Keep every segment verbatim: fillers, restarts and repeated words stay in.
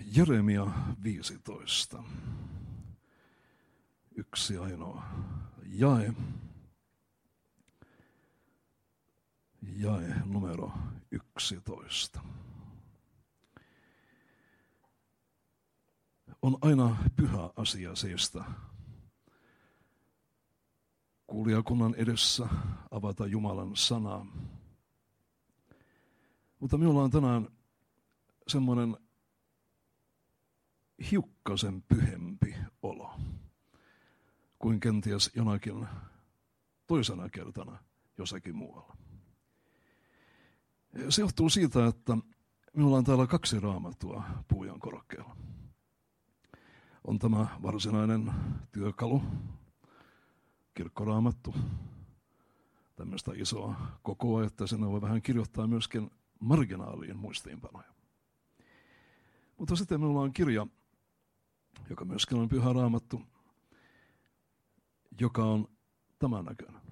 Jeremia viisitoista. Yksi ainoa jae. Jae numero yksitoista. On aina pyhä asia seistä kuulijakunnan edessä, avata Jumalan sanaa. Mutta minulla on tänään semmoinen hiukkasen pyhempi olo kuin kenties jonakin toisena kertana jossakin muualla. Se johtuu siitä, että minulla on täällä kaksi raamattua puujan korokkeella. On tämä varsinainen työkalu, kirkkoraamattu, tämmöistä isoa kokoa, että sen voi vähän kirjoittaa myöskin marginaaliin muistiinpanoja. Mutta sitten minulla on kirja, joka myöskin on pyhä raamattu, joka on tämän näköinen.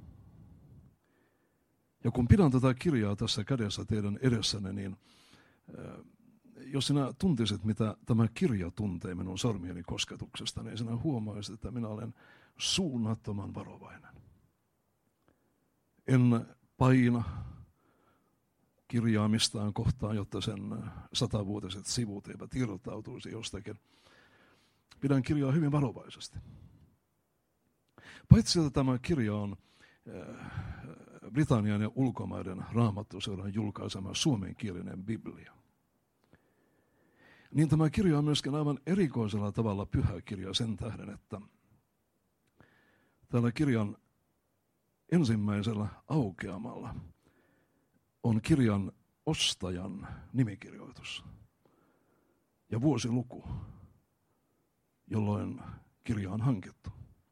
Ja kun pidän tätä kirjaa tässä kädessä teidän edessänne, niin jos sinä tuntisit, mitä tämä kirja tuntee minun sormieni kosketuksesta, niin sinä huomaisit, että minä olen suunnattoman varovainen. En paina kirjaa mistään kohtaan, jotta sen satavuotiset sivut eivät irtautuisi jostakin. Pidän kirjaa hyvin varovaisesti. Paitsi että tämä kirja on Britannian ja ulkomaiden raamattuseuran julkaisema suomenkielinen Biblia, niin tämä kirja on myöskin aivan erikoisella tavalla pyhä kirja sen tähden, että täällä kirjan ensimmäisellä aukeamalla on kirjan ostajan nimikirjoitus ja vuosiluku, jolloin kirja on hankittu.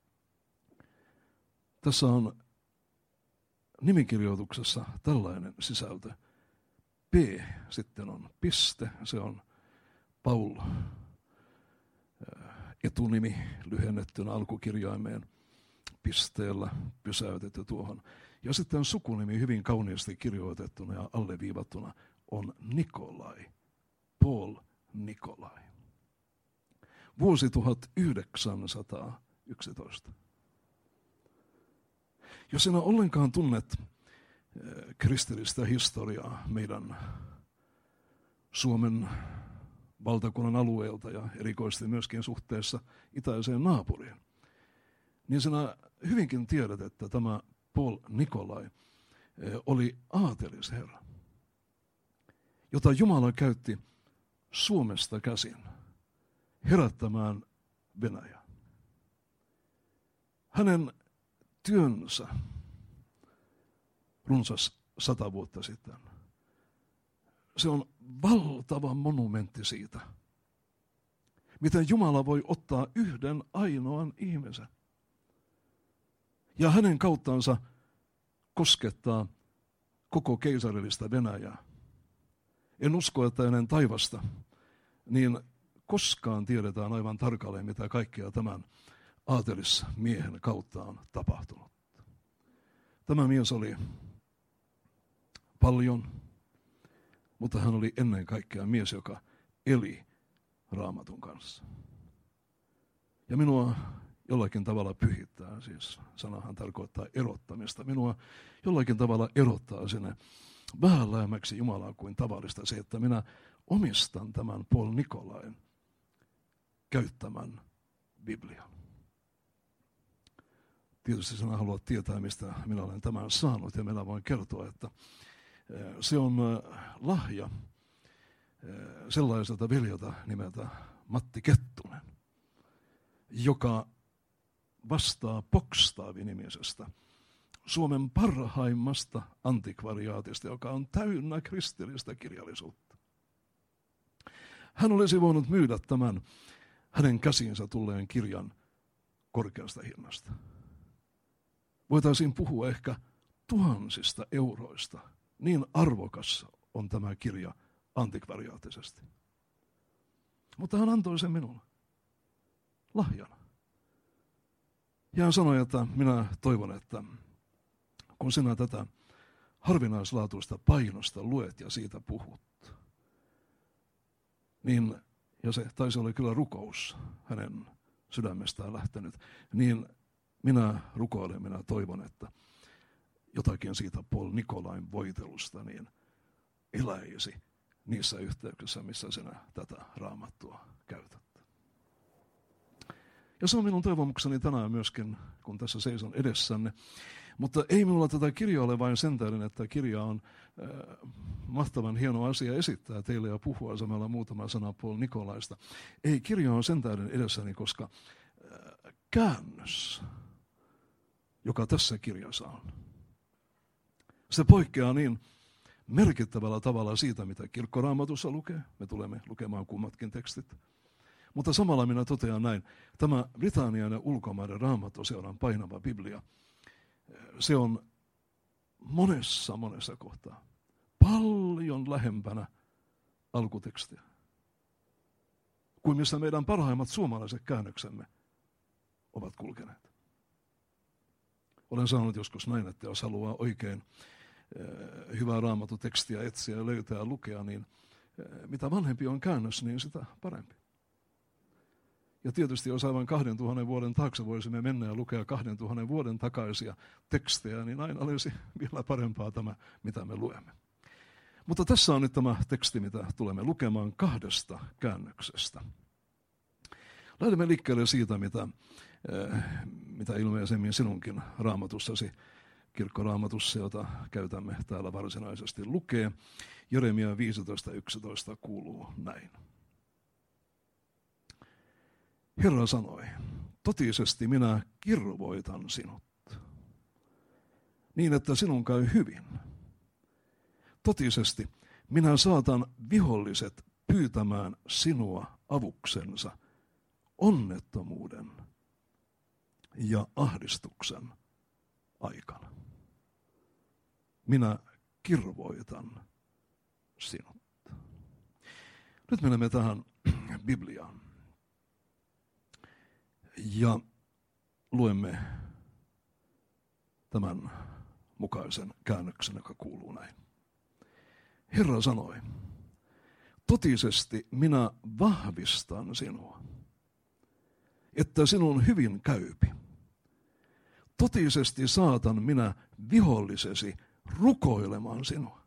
Tässä on nimikirjoituksessa tällainen sisältö. P sitten on piste, se on Paul, etunimi lyhennettynä alkukirjaimeen pisteellä pysäytetty tuohon. Ja sitten sukunimi hyvin kauniisti kirjoitettuna ja alleviivattuna on Nikolai, Paul Nikolai. Vuosi tuhatyhdeksänsataayksitoista. Jos sinä ollenkaan tunnet kristillistä historiaa meidän Suomen valtakunnan alueelta ja erikoisesti myöskin suhteessa itäiseen naapuriin, niin sinä hyvinkin tiedät, että tämä Paul Nikolai oli aatelisherra, jota Jumala käytti Suomesta käsin herättämään Venäjää. Hänen työnsä runsas sata vuotta sitten, se on valtava monumentti siitä, miten Jumala voi ottaa yhden ainoan ihmisen ja hänen kauttansa koskettaa koko keisarillista Venäjää. En usko, että ennen taivasta niin koskaan tiedetään aivan tarkalleen, mitä kaikkea tämän aatelismiehen kautta on tapahtunut. Tämä mies oli paljon, mutta hän oli ennen kaikkea mies, joka eli Raamatun kanssa. Ja minua jollakin tavalla pyhittää, siis sanahan tarkoittaa erottamista. Minua jollakin tavalla erottaa sinne vähän lähemmäksi Jumalaa kuin tavallista se, että minä omistan tämän Paul Nikolain käyttämän Biblian. Tietysti sinä haluat tietää, mistä minä olen tämän saanut, ja minä voin kertoa, että se on lahja sellaiselta veljeltä nimeltä Matti Kettunen, joka vastaa Pokstaavi-nimisestä Suomen parhaimmasta antikvariaatista, joka on täynnä kristillistä kirjallisuutta. Hän olisi voinut myydä tämän hänen käsiinsä tulleen kirjan korkeasta hinnasta. Voitaisiin puhua ehkä tuhansista euroista. Niin arvokas on tämä kirja antikvariaattisesti. Mutta hän antoi sen minulle lahjana. Ja hän sanoi, että minä toivon, että kun sinä tätä harvinaislaatuista painosta luet ja siitä puhut, niin ja se taisi olla kyllä rukous hänen sydämestään lähtenyt, niin minä rukoilen, minä toivon, että jotakin siitä Paul Nicolain voitelusta niin eläisi niissä yhteyksissä, missä sinä tätä raamattua käytät. Ja se on minun toivomukseni tänään myöskin, kun tässä seison edessänne. Mutta ei minulla tätä kirjaa ole vain sen tähden, että kirja on äh, mahtavan hieno asia esittää teille ja puhua samalla muutama sana Paul Nicolaista. Ei, kirja on sen tähden edessäni, koska äh, käännös, joka tässä kirjassa on, se poikkeaa niin merkittävällä tavalla siitä, mitä kirkkoraamatussa lukee. Me tulemme lukemaan kummatkin tekstit. Mutta samalla minä totean näin, tämä Britannian ja ulkomaiden raamattuseuran painava Biblia, se on monessa, monessa kohtaa paljon lähempänä alkutekstiä kuin missä meidän parhaimmat suomalaiset käännöksemme ovat kulkeneet. Olen sanonut joskus näin, että jos haluaa oikein eh, hyvää raamatutekstiä etsiä ja löytää ja lukea, niin eh, mitä vanhempi on käännös, niin sitä parempi. Ja tietysti jos aivan kahden tuhannen vuoden taakse voisimme mennä ja lukea kahden tuhannen vuoden takaisia tekstejä, niin aina olisi vielä parempaa tämä, mitä me luemme. Mutta tässä on nyt tämä teksti, mitä tulemme lukemaan kahdesta käännöksestä. Lähdemme liikkeelle siitä, mitä, äh, mitä ilmeisemmin sinunkin raamatussasi, kirkkoraamatussa, jota käytämme täällä varsinaisesti lukee. Jeremia viisitoista yksitoista kuuluu näin. Herra sanoi, totisesti minä kirvoitan sinut, niin että sinun käy hyvin. Totisesti minä saatan viholliset pyytämään sinua avuksensa onnettomuuden ja ahdistuksen aikana. Minä kirvoitan sinut. Nyt menemme tähän Bibliaan. Ja luemme tämän mukaisen käännöksen, joka kuuluu näin. Herra sanoi, totisesti minä vahvistan sinua, että sinun hyvin käypi. Totisesti saatan minä vihollisesi rukoilemaan sinua.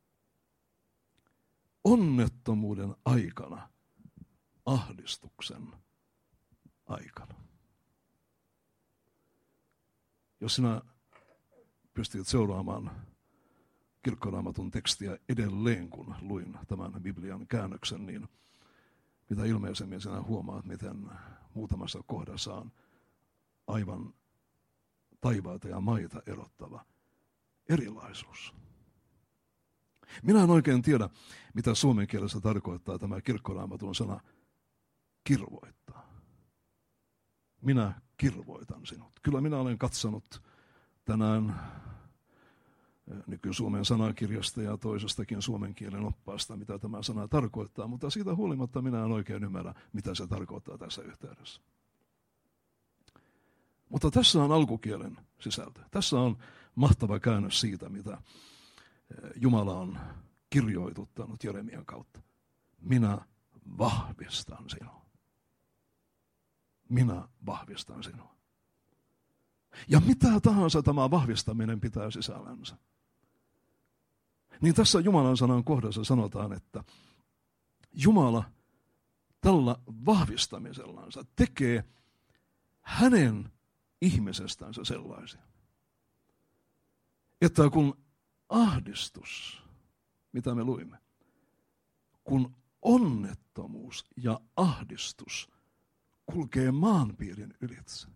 Onnettomuuden aikana, ahdistuksen aikana. Jos sinä pystyt seuraamaan kirkkoraamatun tekstiä edelleen, kun luin tämän Biblian käännöksen, niin mitä ilmeisemmin sinä huomaat, miten muutamassa kohdassa on aivan taivaita ja maita erottava erilaisuus. Minä en oikein tiedä, mitä suomen kielessä tarkoittaa tämä kirkkoraamatun sana kirvoittaa. Minä kirvoitan sinut. Kyllä minä olen katsonut tänään nyky-Suomen sanakirjasta ja toisestakin suomen kielen oppaasta, mitä tämä sana tarkoittaa, mutta siitä huolimatta minä en oikein ymmärrä, mitä se tarkoittaa tässä yhteydessä. Mutta tässä on alkukielen sisältö. Tässä on mahtava käännös siitä, mitä Jumala on kirjoituttanut Jeremian kautta. Minä vahvistan sinua. Minä vahvistan sinua. Ja mitä tahansa tämä vahvistaminen pitää sisällänsä. Niin tässä Jumalan sanan kohdassa sanotaan, että Jumala tällä vahvistamisellansa tekee hänen ihmisestänsä sellaisia, että kun ahdistus, mitä me luimme, kun onnettomuus ja ahdistus kulkee maanpiirin ylitse,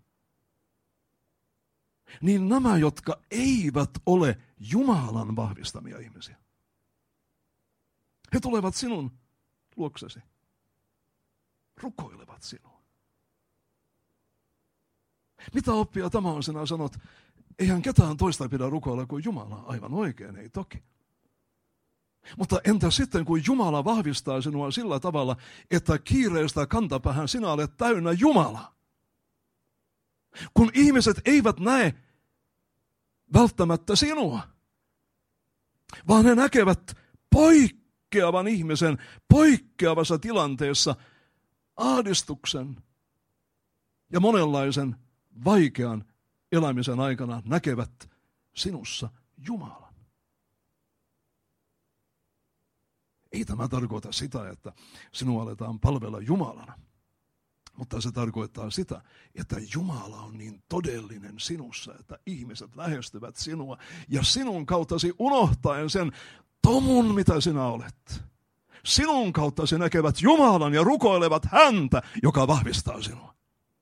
niin nämä, jotka eivät ole Jumalan vahvistamia ihmisiä, he tulevat sinun luoksesi, rukoilevat sinua. Mitä oppia tämä on, sinä sanot, eihän ketään toista pidä rukoilla kuin Jumala, aivan oikein, ei toki. Mutta entä sitten, kun Jumala vahvistaa sinua sillä tavalla, että kiireestä kantapäähän sinä olet täynnä Jumalaa? Kun ihmiset eivät näe välttämättä sinua, vaan he näkevät poikkeavan ihmisen poikkeavassa tilanteessa ahdistuksen ja monenlaisen vaikean elämisen aikana näkevät sinussa Jumalan. Ei tämä tarkoita sitä, että sinua aletaan palvella Jumalana, mutta se tarkoittaa sitä, että Jumala on niin todellinen sinussa, että ihmiset lähestyvät sinua ja sinun kauttasi unohtaen sen tomun, mitä sinä olet. Sinun kauttasi näkevät Jumalan ja rukoilevat häntä, joka vahvistaa sinua.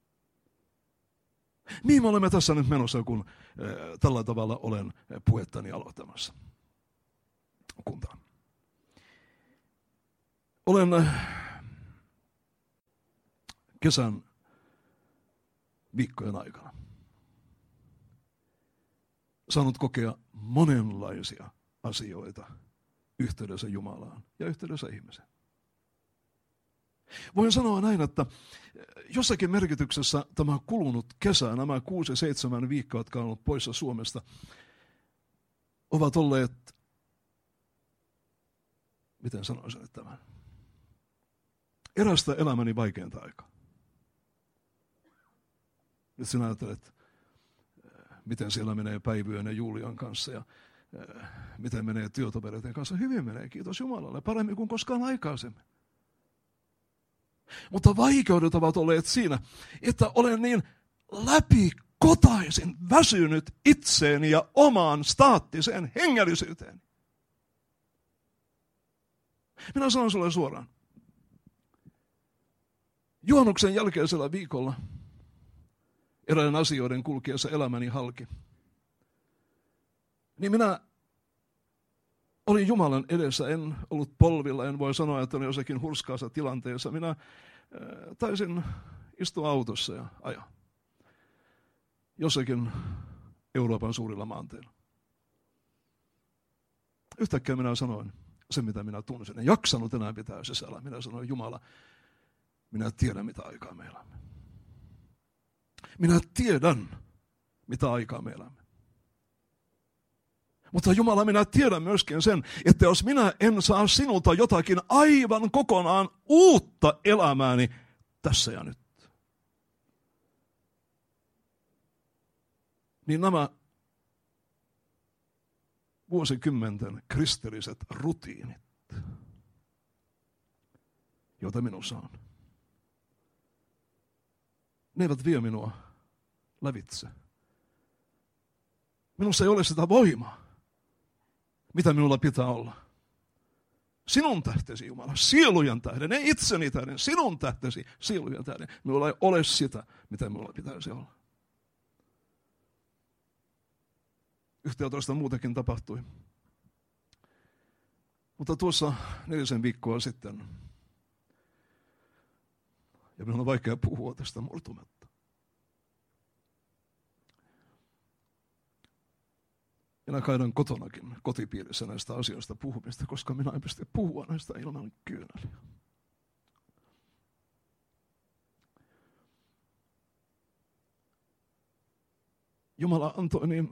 Mihin me olemme tässä nyt menossa, kun äh, tällä tavalla olen puhettani aloittamassa? Kuntaan. Olen äh, kesän viikkojen aikana saanut kokea monenlaisia asioita yhteydessä Jumalaan ja yhteydessä ihmiseen. Voin sanoa näin, että jossakin merkityksessä tämä kulunut kesä, nämä kuusi seitsemän viikkoa, jotka on ollut poissa Suomesta, ovat olleet, miten sanoisin tämän, erästä elämäni vaikeinta aikaa. Nyt sinä ajattelet, miten siellä menee Päivyön ja Julian kanssa ja miten menee työtovereiden kanssa. Hyvin menee, kiitos Jumalalle, paremmin kuin koskaan aikaisemmin. Mutta vaikeudet ovat olleet siinä, että olen niin läpikotaisin väsynyt itseeni ja omaan staattiseen hengellisyyteen. Minä sanon sulle suoraan. Juhannuksen jälkeisellä viikolla eräiden asioiden kulkiessa elämäni halki, niin minä olin Jumalan edessä, en ollut polvilla, en voi sanoa, että olin jossakin hurskaassa tilanteessa. Minä äh, taisin istua autossa ja ajaa jossakin Euroopan suurilla maanteilla. Yhtäkkiä minä sanoin sen, mitä minä tunsin. En jaksanut enää pitää sisällä. Minä sanoin, Jumala, minä tiedän, mitä aikaa me elämme. Minä tiedän, mitä aikaa me elämme. Mutta Jumala, minä tiedän myöskin sen, että jos minä en saa sinulta jotakin aivan kokonaan uutta elämääni tässä ja nyt, niin nämä vuosikymmenten kristilliset rutiinit, joita minussa on, ne eivät vie minua lävitse. Minussa ei ole sitä voimaa, mitä minulla pitää olla. Sinun tähtesi, Jumala, sielujen tähden, ei itseni tähden, sinun tähtesi, sielujen tähden. Minulla ei ole sitä, mitä minulla pitäisi olla. Yhtä muutakin tapahtui. Mutta tuossa nelisen viikkoa sitten, ja minun on vaikea puhua tästä murtumatta. Minä kaidan kotonakin kotipiirissä näistä asioista puhumista, koska minä en pysty puhua näistä ilman kyyneliä. Jumala antoi niin,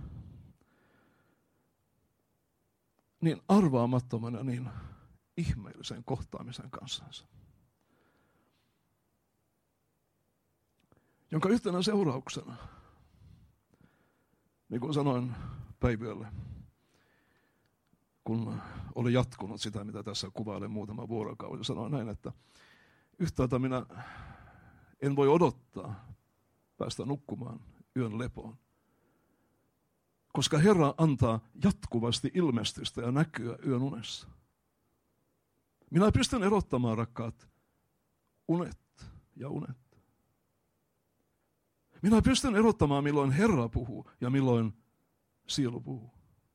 niin arvaamattoman ja niin ihmeellisen kohtaamisen kanssansa, jonka yhtenä seurauksena, niin kuin sanoin Päivyölle, kun oli jatkunut sitä, mitä tässä kuvailen muutama vuorokausi, sanoin näin, että yhtäältä minä en voi odottaa päästä nukkumaan yön lepoon, koska Herra antaa jatkuvasti ilmestystä ja näkyä yön unessa. Minä pystyn erottamaan, rakkaat, unet ja unet. Minä pystyn erottamaan, milloin Herra puhuu ja milloin sielu puhuu.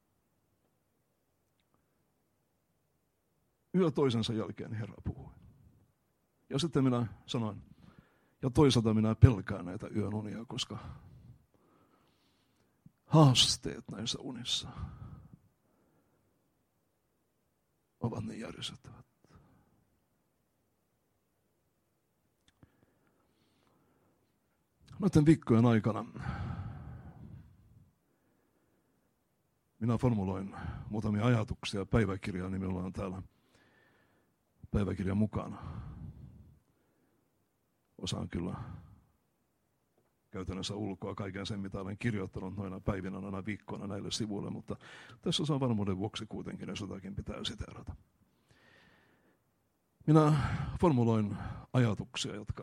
Yö toisensa jälkeen Herra puhui. Ja sitten minä sanoin, ja toisaalta minä pelkään näitä yön unia, koska haasteet näissä unissa ovat niin järjestettävät. Noiden viikkojen aikana minä formuloin muutamia ajatuksia päiväkirjaan, niin minulla on täällä päiväkirja mukana. osaan kyllä käytännössä ulkoa kaiken sen, mitä olen kirjoittanut noina päivinä, noina viikkoina näille sivuille, mutta tässä on varmuuden vuoksi kuitenkin, jos jotakin pitää siteerata. Minä formuloin ajatuksia, jotka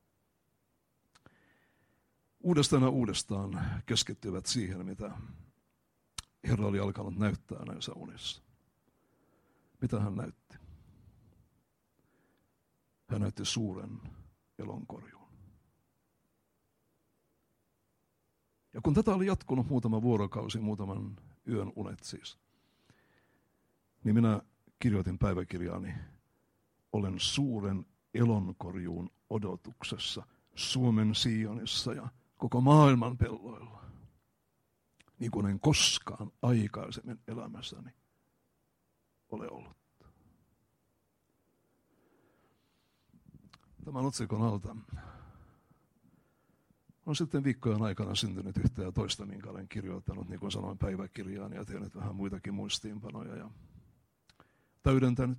uudestaan ja uudestaan keskittyvät siihen, mitä Herra oli alkanut näyttää näissä unissa. Mitä hän näytti? Hän näytti suuren elonkorjuun. Ja kun tätä oli jatkunut muutama vuorokausi, muutaman yön unet siis, niin minä kirjoitin päiväkirjaani, olen suuren elonkorjuun odotuksessa Suomen Sionissa ja koko maailman pelloilla, niin kuin en koskaan aikaisemmin elämässäni ole ollut. Tämän otsikon alta on sitten viikkojen aikana syntynyt yhtä ja toista, minkä olen kirjoittanut, niin kuin sanoin, päiväkirjaan ja tehnyt vähän muitakin muistiinpanoja ja täydentänyt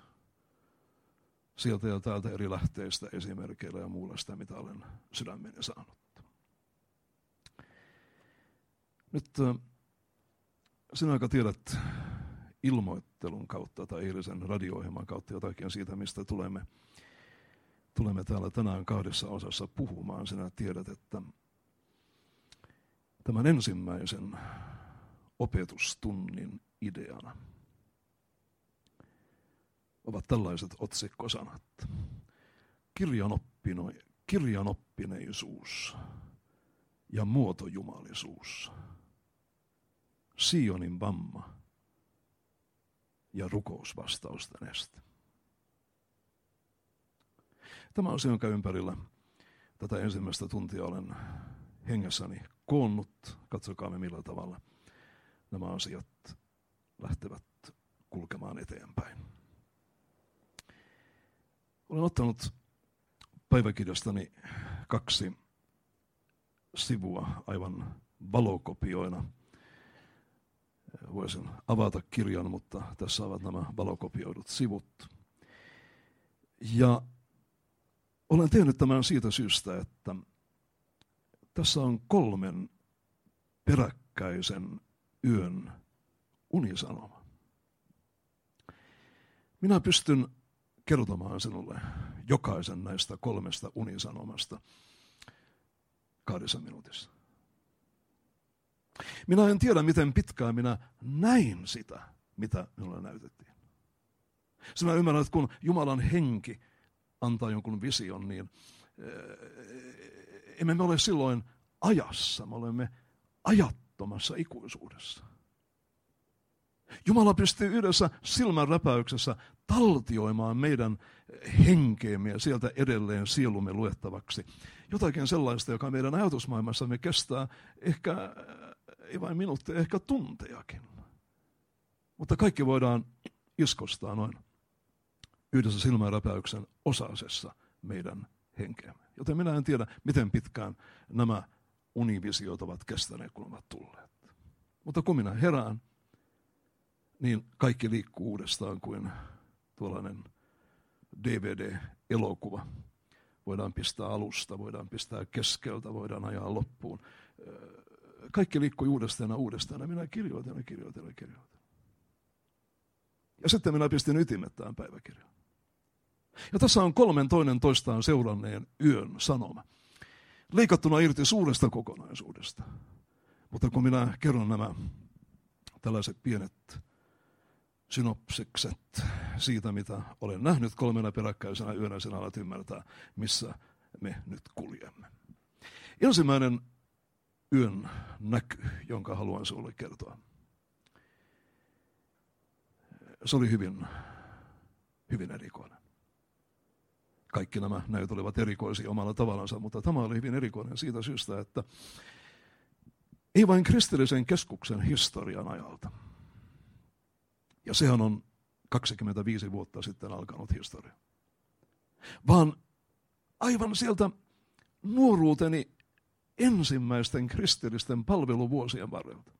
sieltä ja täältä eri lähteistä esimerkkeillä ja muulla sitä, mitä olen sydämeni saanut. Nyt sinä, joka tiedät ilmoittelun kautta tai eilisen radio-ohjelman kautta jotakin siitä, mistä tulemme, tulemme täällä tänään kahdessa osassa puhumaan, sinä tiedät, että tämän ensimmäisen opetustunnin ideana ovat tällaiset otsikkosanat. Kirjanoppino, kirjanoppineisuus ja muotojumalisuus. Sionin vamma ja rukousvastausten este. Tämä on se, jonka ympärillä tätä ensimmäistä tuntia olen hengessäni koonnut. Katsokaamme millä tavalla nämä asiat lähtevät kulkemaan eteenpäin. Olen ottanut päiväkirjastani kaksi sivua aivan valokopioina. Voisin avata kirjan, mutta tässä ovat nämä valokopioidut sivut. Ja olen tehnyt tämän siitä syystä, että tässä on kolmen peräkkäisen yön unisanoma. Minä pystyn kertomaan sinulle jokaisen näistä kolmesta unisanomasta kahdessa minuutissa. Minä en tiedä, miten pitkään minä näin sitä, mitä minulle näytettiin. Sinä ymmärrät, että kun Jumalan henki antaa jonkun vision, niin emme me ole silloin ajassa, me olemme ajattomassa ikuisuudessa. Jumala pystyy yhdessä silmänräpäyksessä taltioimaan meidän henkeemme ja sieltä edelleen sielumme luettavaksi. Jotakin sellaista, joka meidän ajatusmaailmassamme kestää ehkä, ei vain minuutteja, ehkä tuntejakin. Mutta kaikki voidaan iskostaa noin yhdessä silmänräpäyksen osasessa meidän henkeämme. Joten minä en tiedä, miten pitkään nämä univisiot ovat kestäneet, kun ovat tulleet. Mutta kun minä herään, niin kaikki liikkuu uudestaan kuin tuollainen D V D-elokuva. Voidaan pistää alusta, voidaan pistää keskeltä, voidaan ajaa loppuun. Kaikki liikkuu uudestaan ja uudestaan, ja minä kirjoitan ja kirjoitan ja kirjoitan. Ja sitten minä pistin ytimet tähän päiväkirjaan. Ja tässä on kolmen toinen toistaan seuranneen yön sanoma. Leikattuna irti suuresta kokonaisuudesta. Mutta kun minä kerron nämä tällaiset pienet synopsikset siitä, mitä olen nähnyt kolmena peräkkäisenä yönä, sinä alat ymmärtää, missä me nyt kuljemme. Ensimmäinen yön näky, jonka haluan sinulle kertoa. Se oli hyvin, hyvin erikoinen. Kaikki nämä näyt olivat erikoisia omalla tavallansa, mutta tämä oli hyvin erikoinen siitä syystä, että ei vain kristillisen keskuksen historian ajalta. Ja sehän on kaksikymmentäviisi vuotta sitten alkanut historia. Vaan aivan sieltä nuoruuteni ensimmäisten kristillisten palveluvuosien varrelta.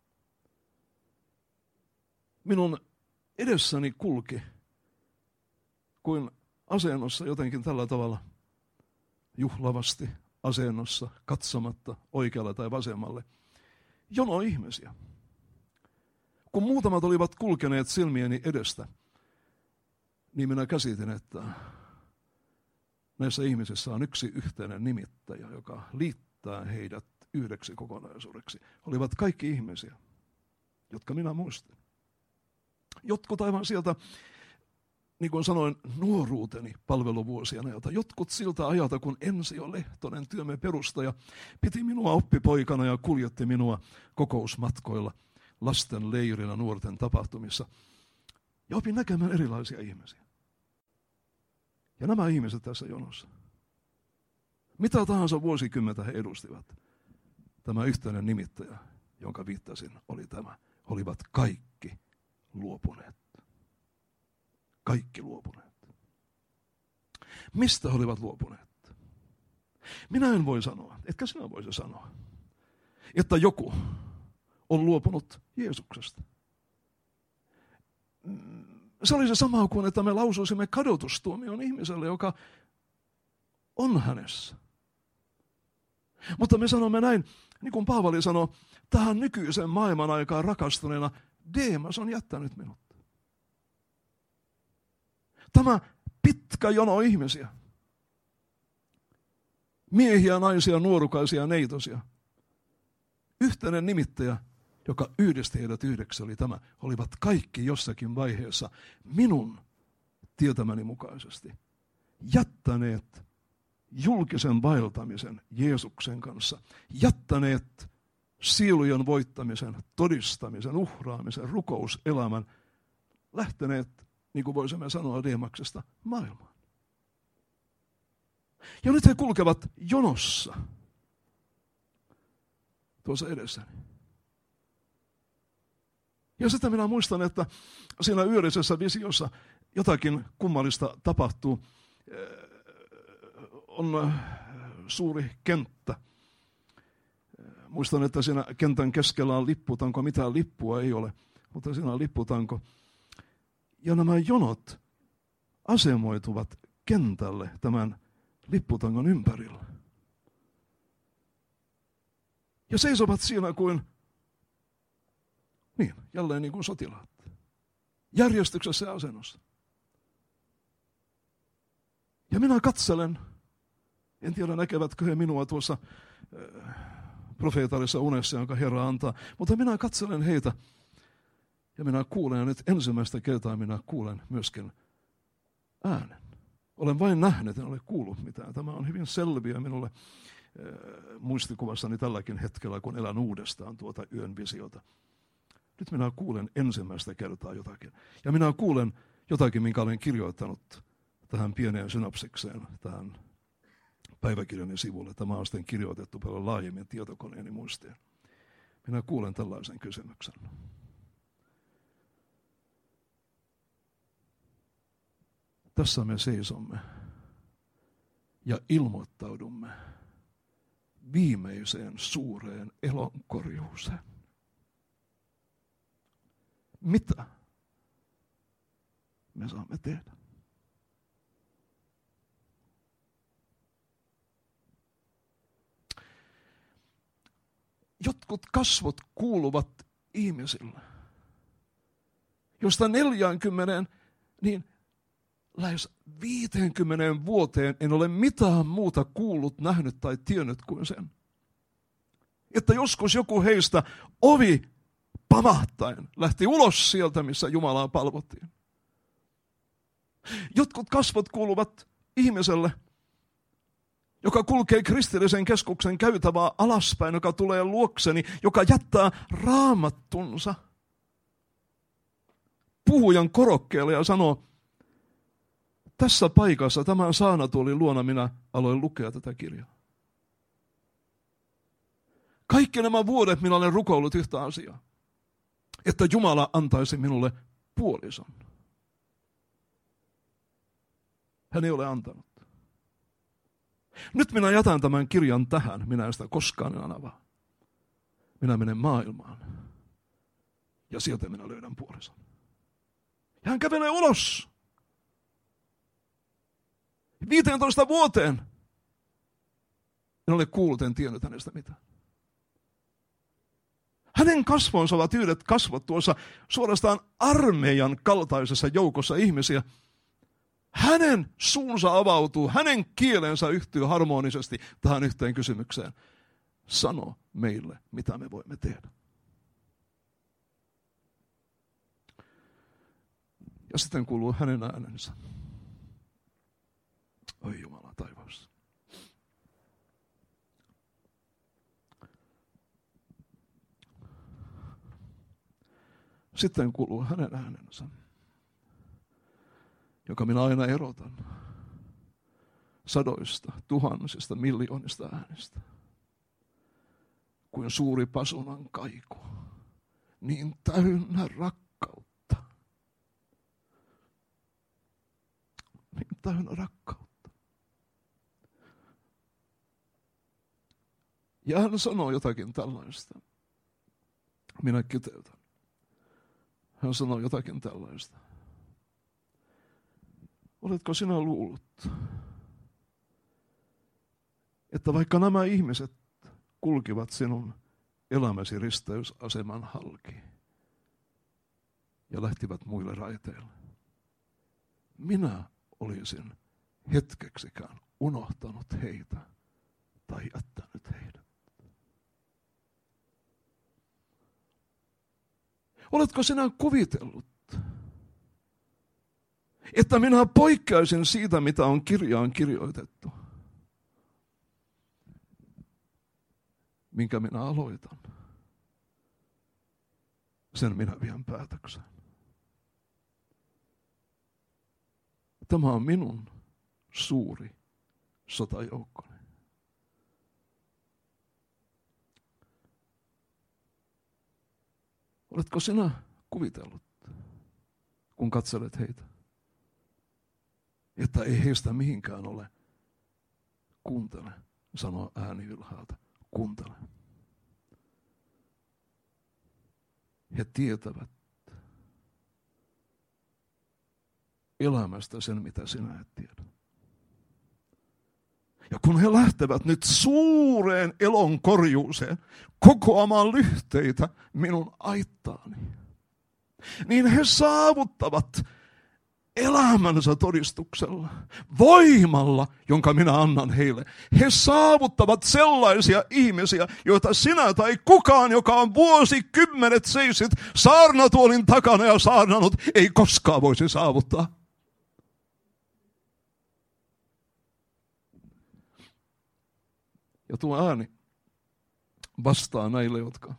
Minun edessäni kulki kuin asennossa jotenkin tällä tavalla juhlavasti asennossa, katsomatta oikealle tai vasemmalle. Jono ihmisiä. Kun muutamat olivat kulkeneet silmieni edestä, niin minä käsitin, että näissä ihmisissä on yksi yhteinen nimittäjä, joka liittää heidät yhdeksi kokonaisuudeksi. Olivat kaikki ihmisiä, jotka minä muistin. Jotkut aivan sieltä, niin kuin sanoin, nuoruuteni palveluvuosien ajalta. Jotkut siltä ajalta, kun Ensio Lehtonen, työmme perustaja, piti minua oppipoikana ja kuljetti minua kokousmatkoilla lasten leirillä, nuorten tapahtumissa. Ja opin näkemään erilaisia ihmisiä. Ja nämä ihmiset tässä jonossa. Mitä tahansa vuosikymmentä he edustivat. Tämä yhteinen nimittäjä, jonka viittasin, oli tämä. Olivat kaikki luopuneet. Kaikki luopuneet. Mistä he olivat luopuneet? Minä en voi sanoa, etkä sinä voisi sanoa, että joku on luopunut Jeesuksesta. Se oli se sama kuin, että me lausuisimme kadotustuomion ihmiselle, joka on hänessä. Mutta me sanomme näin, niin kuin Paavali sanoi, tähän nykyisen maailman aikaan rakastuneena, Deemas on jättänyt minut. Tämä pitkä jono ihmisiä, miehiä, naisia, nuorukaisia, neitosia, yhteinen nimittäjä, joka yhdisti heidät yhdeksi, oli tämä. Olivat kaikki jossakin vaiheessa minun tietämäni mukaisesti jättäneet julkisen vaeltamisen Jeesuksen kanssa, jättäneet sielujen voittamisen, todistamisen, uhraamisen, rukouselämän, lähteneet, niin kuin voisimme sanoa Deemaksesta, maailmaan. Ja nyt he kulkevat jonossa tuossa edessäni. Ja sitä minä muistan, että siinä yöllisessä visiossa jotakin kummallista tapahtuu. On suuri kenttä. Muistan, että siinä kentän keskellä on lipputanko. Mitään lippua ei ole, mutta siinä on lipputanko. Ja nämä jonot asemoituvat kentälle tämän lipputangon ympärillä. Ja seisovat siinä kuin, niin, jälleen niin kuin sotilaat. Järjestyksessä ja asennossa. Ja minä katselen, en tiedä näkevätkö he minua tuossa äh, profeetallisessa unessa, jonka Herra antaa, mutta minä katselen heitä ja minä kuulen, ja nyt ensimmäistä kertaa minä kuulen myöskin äänen. Olen vain nähnyt, en ole kuullut mitään. Tämä on hyvin selviä minulle äh, muistikuvassani tälläkin hetkellä, kun elän uudestaan tuota yön visiota. Nyt minä kuulen ensimmäistä kertaa jotakin. Ja minä kuulen jotakin, minkä olen kirjoittanut tähän pieneen synopsikseen, tähän päiväkirjani sivulle. Tämä on sitten kirjoitettu paljon laajemmin tietokoneeni muistiin. Minä kuulen tällaisen kysymyksen. Tässä me seisomme ja ilmoittaudumme viimeiseen suureen elonkorjuuseen. Mitä me saamme tehdä? Jotkut kasvot kuuluvat ihmisille, josta neljäänkymmeneen, niin lähes viiteenkymmeneen vuoteen en ole mitään muuta kuullut, nähnyt tai tiennyt kuin sen. Että joskus joku heistä ovi pamahtaen lähti ulos sieltä, missä Jumalaa palvottiin. Jotkut kasvot kuuluvat ihmiselle, joka kulkee kristillisen keskuksen käytävää alaspäin, joka tulee luokseni, joka jättää raamattunsa puhujan korokkeelle ja sanoo, tässä paikassa, tämän saanatuolin luona minä aloin lukea tätä kirjaa. Kaikki nämä vuodet minä olen rukoillut yhtä asiaa, että Jumala antaisi minulle puolison. Hän ei ole antanut. Nyt minä jätän tämän kirjan tähän, minä en sitä koskaan enää avaa. Minä menen maailmaan ja sieltä minä löydän puolison. Ja hän kävelee ulos. viiteentoista vuoteen En ole kuullut, en tiennyt hänestä mitään. Hänen kasvonsa ovat yhdet kasvot tuossa suorastaan armeijan kaltaisessa joukossa ihmisiä. Hänen suunsa avautuu, hänen kielensä yhtyy harmonisesti tähän yhteen kysymykseen. Sano meille, mitä me voimme tehdä. Ja sitten kuuluu hänen äänensä. Oi Jumala taivaassa. Sitten kuuluu hänen äänensä, joka minä aina erotan sadoista, tuhansista, miljoonista äänistä. Kuin suuri pasunan kaiku, niin täynnä rakkautta. Niin täynnä rakkautta. Ja hän sanoo jotakin tällaista. Minä kiteytän. Hän sanoo jotakin tällaista. Oletko sinä luullut, että vaikka nämä ihmiset kulkivat sinun elämäsi risteysaseman halki ja lähtivät muille raiteille, minä olisin hetkeksikään unohtanut heitä tai jättänyt heidät. Oletko sinä kuvitellut, että minä poikkeaisin siitä, mitä on kirjaan kirjoitettu? Minkä minä aloitan, sen minä vien päätökseen. Tämä on minun suuri sotajoukkoni. Oletko sinä kuvitellut, kun katselet heitä, että ei heistä mihinkään ole? Kuuntele, sanoo ääni ylhäältä. Kuuntele. He tietävät elämästä sen, mitä sinä et tiedä. Ja kun he lähtevät nyt suureen elon korjuuseen kokoamaan lyhteitä minun aittaani, niin he saavuttavat elämänsä todistuksella, voimalla, jonka minä annan heille. He saavuttavat sellaisia ihmisiä, joita sinä tai kukaan, joka on vuosikymmenet seisit saarnatuolin takana ja saarnannut, ei koskaan voisi saavuttaa. Ja tuo ääni vastaa näille, jotka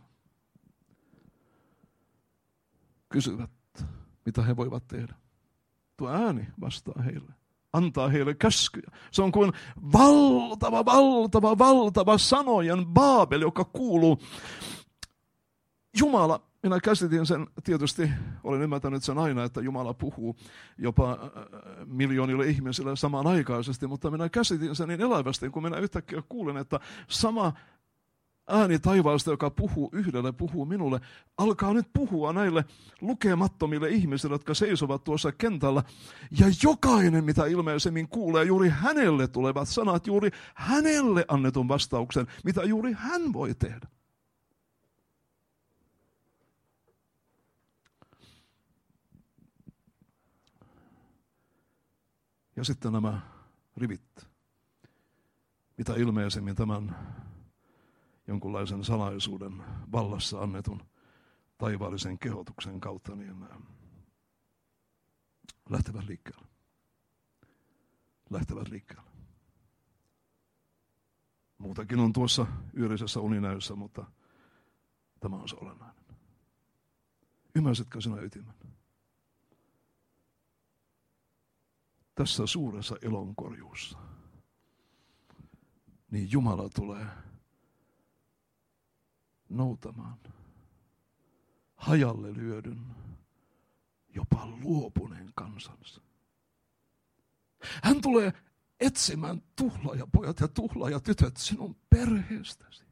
kysyvät, mitä he voivat tehdä. Tuo ääni vastaa heille, antaa heille käskyjä. Se on kuin valtava, valtava, valtava sanojen Baabel, joka kuuluu. Jumala, minä käsitin sen, tietysti olen ymmärtänyt sen aina, että Jumala puhuu jopa miljoonille ihmisille samanaikaisesti, mutta minä käsitin sen niin elävästi, kun minä yhtäkkiä kuulen, että sama ääni taivaasta, joka puhuu yhdelle, puhuu minulle, alkaa nyt puhua näille lukemattomille ihmisille, jotka seisovat tuossa kentällä. Ja jokainen, mitä ilmeisemmin kuulee, juuri hänelle tulevat sanat, juuri hänelle annetun vastauksen, mitä juuri hän voi tehdä. Ja sitten nämä rivit, mitä ilmeisemmin tämän jonkunlaisen salaisuuden vallassa annetun taivaallisen kehotuksen kautta, niin lähtevät liikkeelle. Lähtevät liikkeelle. Muutakin on tuossa yörisessä uninäössä, mutta tämä on se olennainen. Ymmärsitkö sinä ytimen? Tässä suuressa elonkorjuussa, niin Jumala tulee noutamaan hajalle lyödyn, jopa luopuneen kansansa. Hän tulee etsimään tuhlaajapojat ja tuhlaajatytöt sinun perheestäsi.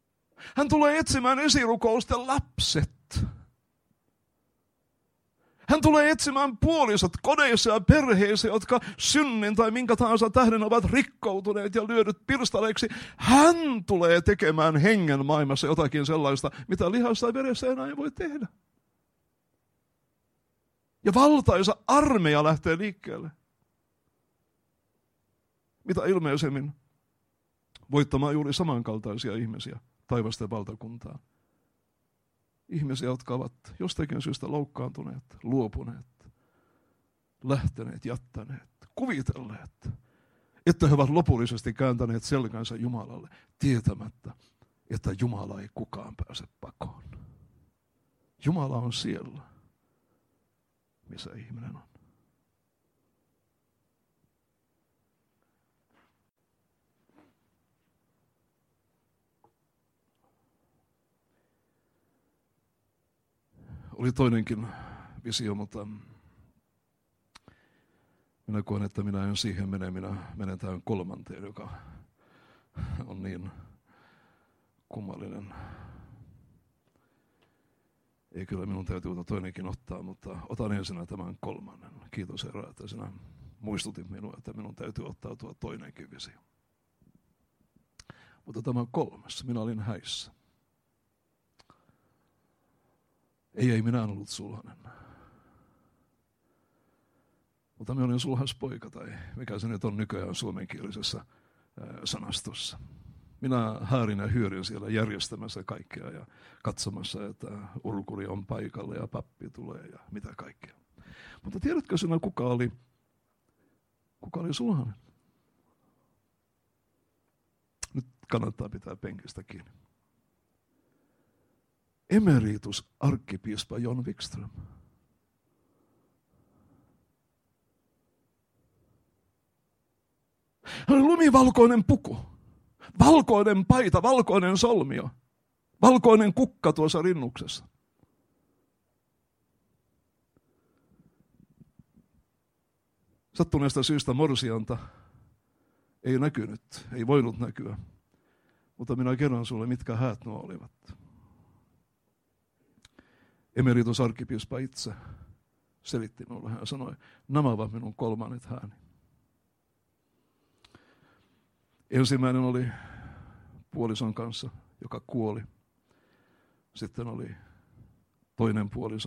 Hän tulee etsimään esirukousten lapset. Hän tulee etsimään puolisot kodeissa ja perheissä, jotka synnin tai minkä tahansa tähden ovat rikkoutuneet ja lyödyt pirstaleiksi. Hän tulee tekemään hengen maailmassa jotakin sellaista, mitä lihassa ja veressä enää ei voi tehdä. Ja valtaisa armeija lähtee liikkeelle. Mitä ilmeisemmin voittamaan juuri samankaltaisia ihmisiä taivasten valtakuntaan. Ihmisiä, jotka ovat jostakin syystä loukkaantuneet, luopuneet, lähteneet, jättäneet, kuvitelleet, että he ovat lopullisesti kääntäneet selkänsä Jumalalle, tietämättä, että Jumala ei kukaan pääse pakoon. Jumala on siellä, missä ihminen on. Oli toinenkin visio, mutta minä koen, että minä en siihen mene. Minä menen tähän kolmanteen, joka on niin kummallinen. Ei kyllä minun täytyy toinenkin ottaa, mutta otan ensin tämän kolmannen. Kiitos Herra, että sinä muistutit minua, että minun täytyy ottaa tuo toinenkin visio. Mutta tämä kolmas, minä olin häissä. Ei, ei minä en ollut sulhanen. Mutta minä olin sulhas poika, tai mikä se nyt on nykyään suomenkielisessä sanastossa. Minä häärin ja hyörin siellä järjestämässä kaikkea ja katsomassa, että urkuri on paikalla ja pappi tulee ja mitä kaikkea. Mutta tiedätkö sinä, kuka oli, kuka oli sulhanen? Nyt kannattaa pitää penkistä kiinni. Emeritus arkkipiispa John Wikström. Hän oli lumivalkoinen puku, valkoinen paita, valkoinen solmio, valkoinen kukka tuossa rinnuksessa. Sattuneesta syystä morsianta ei näkynyt, ei voinut näkyä, mutta minä kerron sulle, mitkä häät nuo olivat. Emeritus arkkipiispa itse selitti minulle. Hän sanoi, nämä ovat minun kolmannet hääni. Ensimmäinen oli puolison kanssa, joka kuoli. Sitten oli toinen puoliso.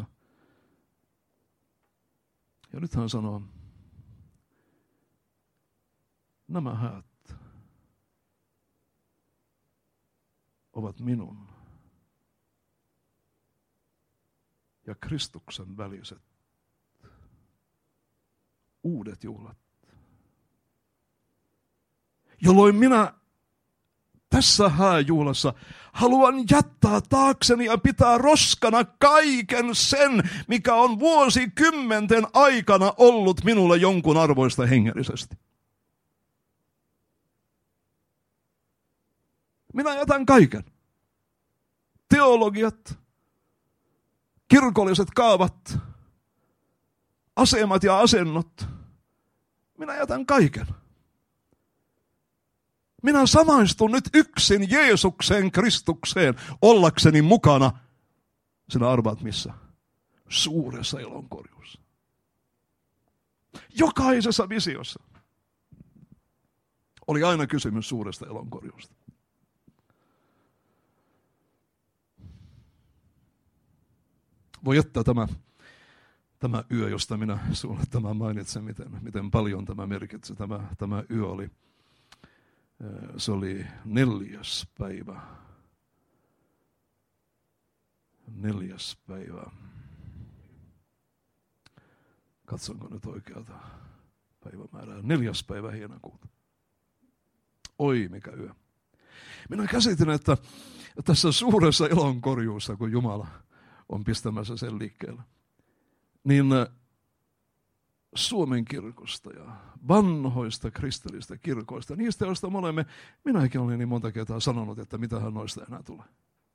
Ja nyt hän sanoo, nämä häät ovat minun ja Kristuksen väliset uudet juhlat. Jolloin minä tässä hääjuhlassa haluan jättää taakseni ja pitää roskana kaiken sen, mikä on vuosikymmenten aikana ollut minulle jonkun arvoista hengellisesti. Minä jätän kaiken. Teologiat, kirkolliset kaavat, asemat ja asennot. Minä jätän kaiken. Minä samaistun nyt yksin Jeesukseen, Kristukseen, ollakseni mukana. Sinä arvaat missä? Suuressa elonkorjuussa. Jokaisessa visiossa oli aina kysymys suuresta elonkorjuusta. Voi jättää tämä, tämä yö, josta minä sinulle tämän mainitsen, miten, miten paljon tämä merkitsi. Tämä, tämä yö oli, se oli neljäs päivä. Neljäs päivä. Katsonko nyt oikealta päivämäärää. Neljäs päivä heinäkuuta. Oi, mikä yö. Minä käsitin, että tässä suuressa elonkorjuussa, kun Jumala on pistämässä sen liikkeelle, niin Suomen kirkosta ja vanhoista kristillistä kirkoista, niistä, joista me olemme, minäkin olen niin monta kertaa sanonut, että mitähän noista enää tulee.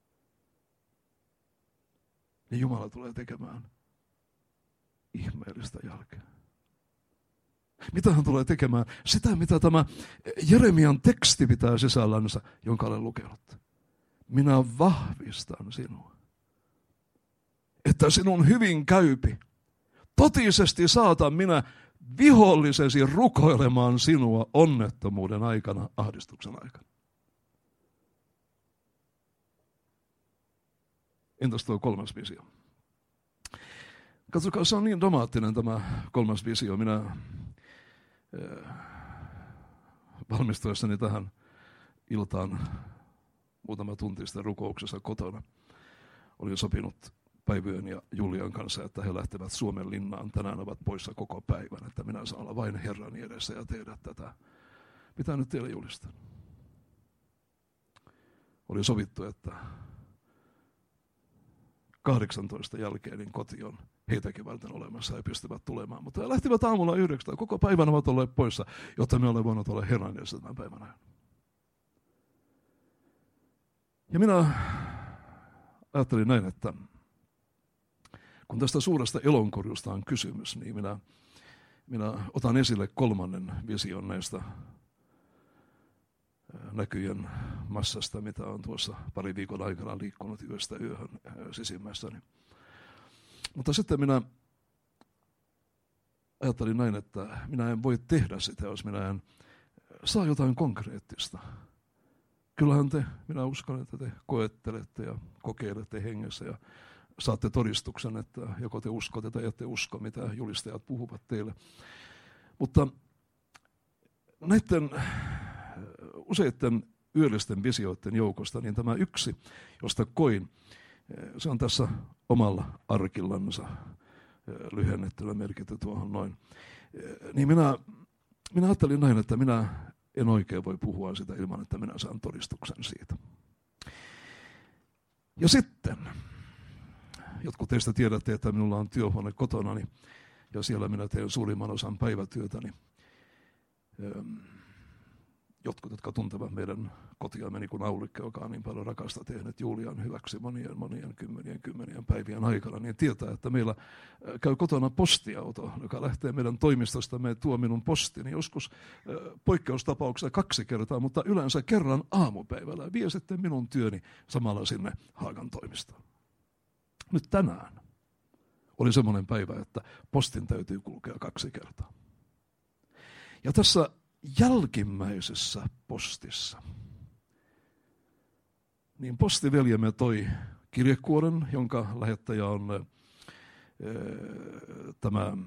Ja Jumala tulee tekemään ihmeellistä jälkeä. Mitä hän tulee tekemään? Sitä, mitä tämä Jeremian teksti pitää sisällänsä, jonka olen lukenut. Minä vahvistan sinua, että sinun hyvin käypi totisesti saatan minä vihollisesi rukoilemaan sinua onnettomuuden aikana, ahdistuksen aikana. Entäs tuo kolmas visio? Katsokaa, se on niin dramaattinen tämä kolmas visio. Minä äh, valmistuessani tähän iltaan muutama tunti sitten rukouksessa kotona olin sopinut Päivyön ja Julian kanssa, että he lähtevät Suomen linnaan. Tänään ovat poissa koko päivän, että minä saan olla vain Herrani edessä ja tehdä tätä. Mitä nyt teille julistan? Oli sovittu, että kahdeksantoista jälkeen niin koti on heitäkin varten olemassa ja pystyvät tulemaan. Mutta he lähtivät aamulla yhdeksältä. Koko päivän ovat olleet poissa, jotta me olemme voineet olla Herran edessä tämän päivän ajan. Ja minä ajattelin näin, että kun tästä suuresta elonkorjusta on kysymys, niin minä, minä otan esille kolmannen vision näistä näkyjen massasta, mitä on tuossa pari viikon aikana liikkunut yöstä yöhön sisimmässäni. Mutta sitten minä ajattelin näin, että minä en voi tehdä sitä, jos minä en saa jotain konkreettista. Kyllähän te, minä uskon, että te koettelette ja kokeilette hengessä ja saatte todistuksen, että joko te uskotte tai ette usko, mitä julistajat puhuvat teille. Mutta näiden useiden yöllisten visioiden joukosta, niin tämä yksi, josta koin, se on tässä omalla arkillansa lyhennettynä merkitty tuohon noin. Niin minä, minä ajattelin näin, että minä en oikein voi puhua sitä ilman, että minä saan todistuksen siitä. Ja sitten, jotkut teistä tiedätte, että minulla on työhuone kotonani, ja siellä minä teen suurimman osan päivätyötäni. Jotkut, jotka tuntevat meidän kotiamme, niin kuin Aulikka, joka on niin paljon rakasta tehnyt Julian hyväksi monien, monien, kymmenien, kymmenien päivien aikana, niin tietää, että meillä käy kotona postiauto, joka lähtee meidän toimistostamme, tuo minun postini, joskus poikkeustapauksessa kaksi kertaa, mutta yleensä kerran aamupäivällä vie sitten minun työni samalla sinne Haagan toimistoon. Nyt tänään oli semmoinen päivä, että postin täytyy kulkea kaksi kertaa. Ja tässä jälkimmäisessä postissa, niin postiveljemme toi kirjekuoren, jonka lähettäjä on äh, tämä äh,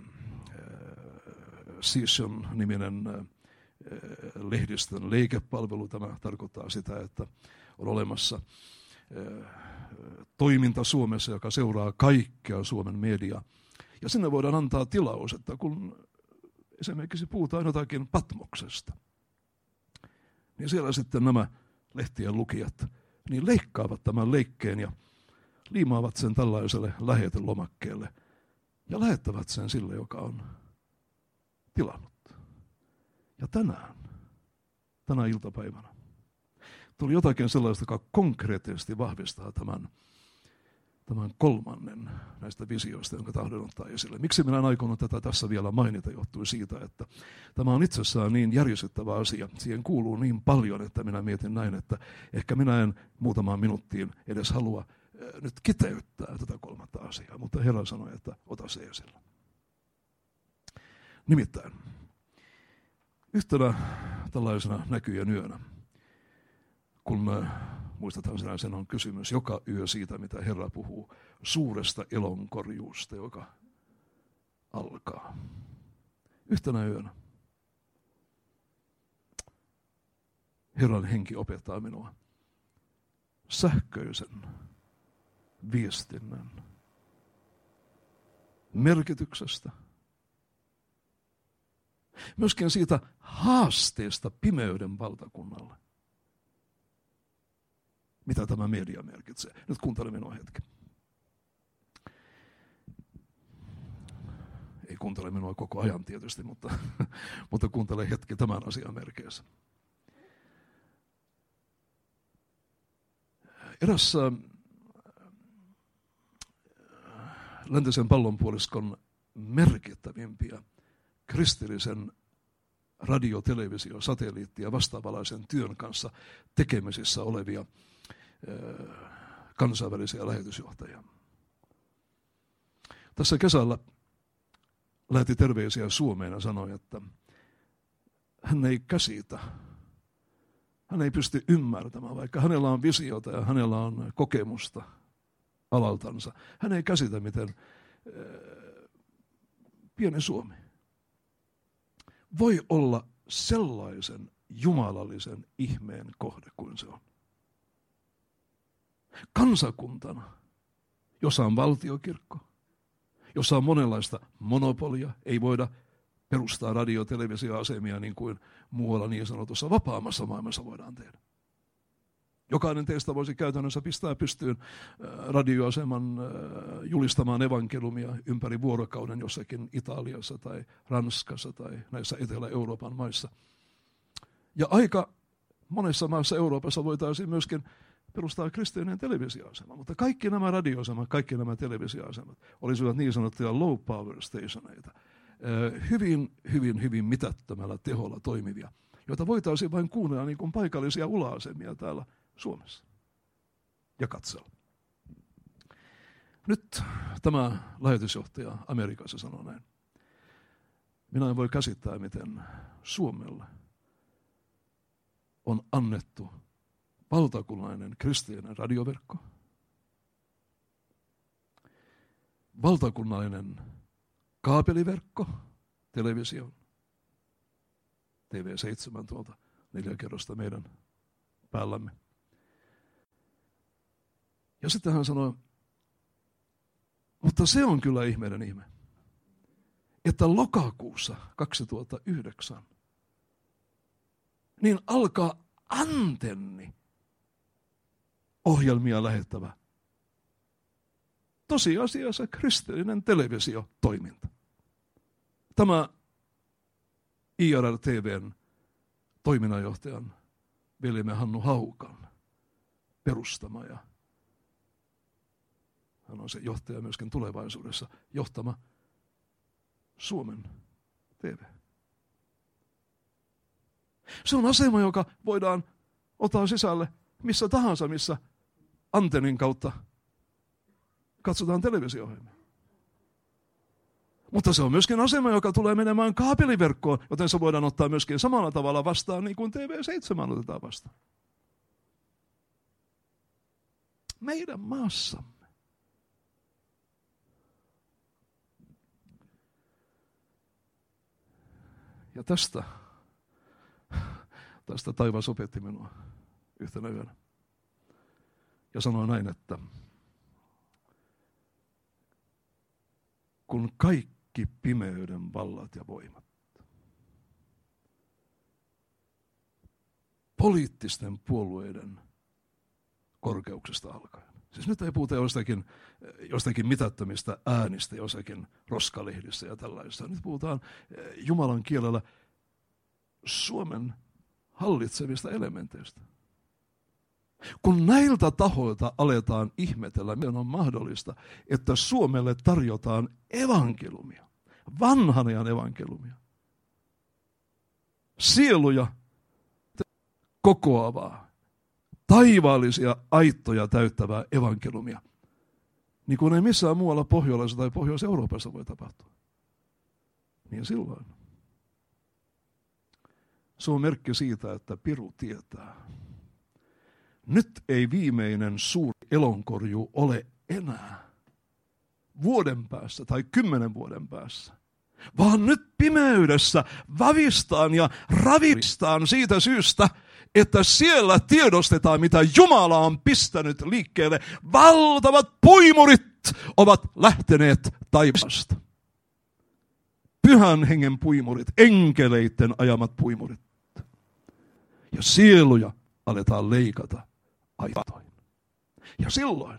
Season-niminen äh, lehdistön liikepalvelu. Tämä tarkoittaa sitä, että on olemassa äh, toiminta Suomessa, joka seuraa kaikkea Suomen mediaa. Ja sinne voidaan antaa tilaus, että kun esimerkiksi puhutaan jotakin Patmoksesta, niin siellä sitten nämä lehtien lukijat niin leikkaavat tämän leikkeen ja liimaavat sen tällaiselle lähetelomakkeelle ja lähettävät sen sille, joka on tilannut. Ja tänään, tänä iltapäivänä, tuli jotakin sellaista, joka konkreettisesti vahvistaa tämän tämän kolmannen näistä visioista, jonka tahdon ottaa esille. Miksi minä en aikonut tätä tässä vielä mainita, johtui siitä, että tämä on itsessään niin järisyttävä asia. Siihen kuuluu niin paljon, että minä mietin näin, että ehkä minä en muutamaan minuuttiin edes halua nyt kiteyttää tätä kolmatta asiaa, mutta Herra sanoi, että ota se esille. Nimittäin, yhtenä tällaisena näkyjen yönä, kun muistetaan sinä, sen on kysymys joka yö siitä, mitä Herra puhuu, suuresta elonkorjuusta, joka alkaa. Yhtenä yönä Herran henki opettaa minua sähköisen viestinnän merkityksestä. Myöskin siitä haasteesta pimeyden valtakunnalle. Mitä tämä media merkitsee. Nyt kuuntele minua hetken. Ei kuuntele minua koko ajan tietysti, mutta, mutta kuuntele hetki tämän asian merkeissä. Erässä läntisen pallonpuoliskon merkittävimpiä kristillisen radio-, televisio-, satelliitti- ja vastaavalaisen työn kanssa tekemisissä olevia kansainvälisiä lähetysjohtajia. Tässä kesällä lähetti terveisiä Suomeen ja sanoi, että hän ei käsitä. Hän ei pysty ymmärtämään, vaikka hänellä on visiota ja hänellä on kokemusta alaltansa. Hän ei käsitä, miten äh, pieni Suomi voi olla sellaisen jumalallisen ihmeen kohde kuin se on. Kansakuntana, jossa on valtiokirkko, jossa on monenlaista monopolia, ei voida perustaa radio- ja televisioasemia niin kuin muualla niin sanotussa vapaammassa maailmassa voidaan tehdä. Jokainen teistä voisi käytännössä pistää pystyyn radioaseman julistamaan evankeliumia ympäri vuorokauden jossakin Italiassa tai Ranskassa tai näissä Etelä-Euroopan maissa. Ja aika monessa maassa Euroopassa voitaisiin myöskin perustaa kristillinen televisioasema, mutta kaikki nämä radioasemat, kaikki nämä televisioasemat olisivat niin sanottuja low power stationeita, hyvin, hyvin, hyvin mitättömällä teholla toimivia, joita voitaisiin vain kuunnella niin kuin paikallisia ula-asemia täällä Suomessa ja katsella. Nyt tämä lähetysjohtaja Amerikassa sanoo näin. Minä en voi käsittää, miten Suomelle on annettu valtakunnallinen kristillinen radioverkko, valtakunnallinen kaapeliverkko, televisio, T V seitsemän tuolta neljä kerrosta meidän päällämme. Ja sitten hän sanoi, mutta se on kyllä ihmeiden ihme, että lokakuussa kaksituhattayhdeksän niin alkaa antenni ohjelmia lähettävä tosiasiassa kristillinen televisiotoiminta. Tämä I R L T V:n toiminnanjohtajan veljemme Hannu Haukan perustama ja hän on se johtaja myöskin tulevaisuudessa johtama Suomen T V. Se on asema, joka voidaan ottaa sisälle missä tahansa, missä antennin kautta katsotaan televisio-ohjelmia. Mutta se on myöskin asema, joka tulee menemään kaapeliverkkoon, joten se voidaan ottaa myöskin samalla tavalla vastaan, niin kuin T V seitsemän otetaan vastaan. Meidän maassamme. Ja tästä, tästä taivas opetti minua yhtenä yönä. Ja sanoi näin, että kun kaikki pimeyden vallat ja voimat, poliittisten puolueiden korkeuksesta alkaen, siis nyt ei puhuta jostakin, jostakin mitättömistä äänistä jossakin roskalehdissä ja tällaisista. Nyt puhutaan Jumalan kielellä Suomen hallitsevista elementeistä. Kun näiltä tahoilta aletaan ihmetellä, miten on mahdollista, että Suomelle tarjotaan evankeliumia, vanhan ajan evankeliumia, sieluja kokoavaa, taivaallisia aittoja täyttävää evankeliumia, niin kuin ei missään muualla Pohjolassa tai Pohjois-Euroopassa voi tapahtua. Niin silloin se on merkki siitä, että piru tietää. Nyt ei viimeinen suuri elonkorju ole enää vuoden päässä tai kymmenen vuoden päässä, vaan nyt pimeydessä vavistaan ja ravistaan siitä syystä, että siellä tiedostetaan, mitä Jumala on pistänyt liikkeelle. Valtavat puimurit ovat lähteneet taivaasta. Pyhän hengen puimurit, enkeleiden ajamat puimurit. Ja sieluja aletaan leikata aitoin. Ja silloin,